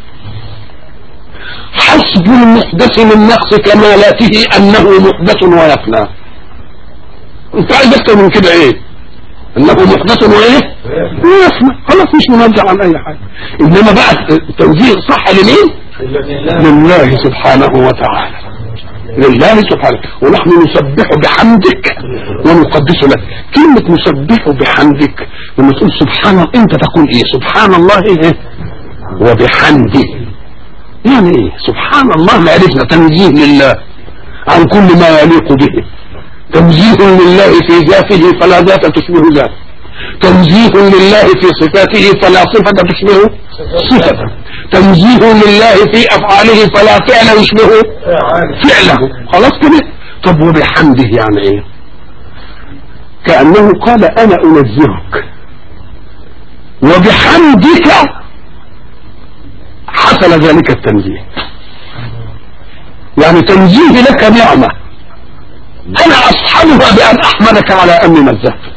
حسب المحدث من نقص كمالاته انه محدث ويفنى. انت عايز اكتر من كده ايه؟ انه محدث وايه ويفنى، خلاص مش منزع عن اي حاجه. انما بقى التنزيل صح لمين؟ لله سبحانه وتعالى، لله سبحانه. ونحن نسبح بحمدك ونقدس لك. كلمة نسبح بحمدك لما تقول سبحان الله، انت تقول ايه؟ سبحان الله ايه وبحمده، يعني ايه سبحان الله؟ معرفنا تنزيه لله عن كل ما يليق به، تنزيه لله في ذاته فلا ذات تشبه ذاته، تنزيه لله في صفاته فلا صفة تشبه صفته، تنزيه لله في افعاله فلا فعل يشبه فعله. خلاص كده. طب وبحمده يعني ايه؟ كأنه قال انا انزهك وبحمدك حصل ذلك التنزيه، يعني تنزيه لك نعمة انا اصحبها بان احمدك على اني نزهتك.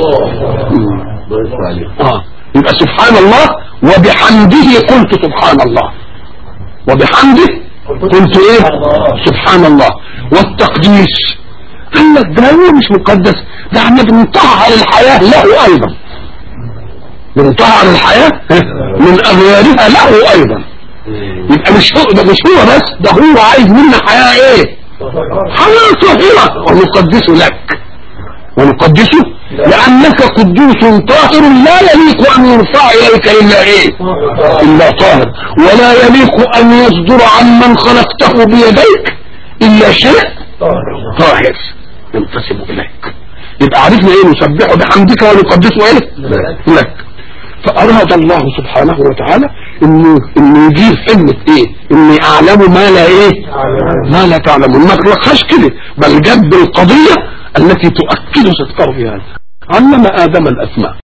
يبقى سبحان الله وبحمده قلت سبحان الله، وبحمده قلت ايه سبحان الله. والتقديس قال لك ده هو مش مقدس، ده احنا بنطهر الحياة له ايضا، بنطهر الحياة من اغيارها له ايضا. يبقى مش هو بس، ده هو عايز منا حياة ايه حياة طاهرة ونقدسه لك. ونقدسه لأنك قدوس طاهر لا يليق أن يرفع إليك إلا إيه؟ إلا طاهر، ولا يليق أن يصدر عمن خلقته بيديك إلا شيء طاهر ينتسب إليك. يبقى عرفنا إيه؟ نسبحه بحمدك ونقدسه إيه؟ لك. فأراد الله سبحانه وتعالى إنه يجيب حلمة إيه؟ إني أعلم ما لا إيه؟ ما لا تعلمون. ما خلقهاش كده، بل جاب القضية التي تؤكد صدقه في هذا. علم آدم الأسماء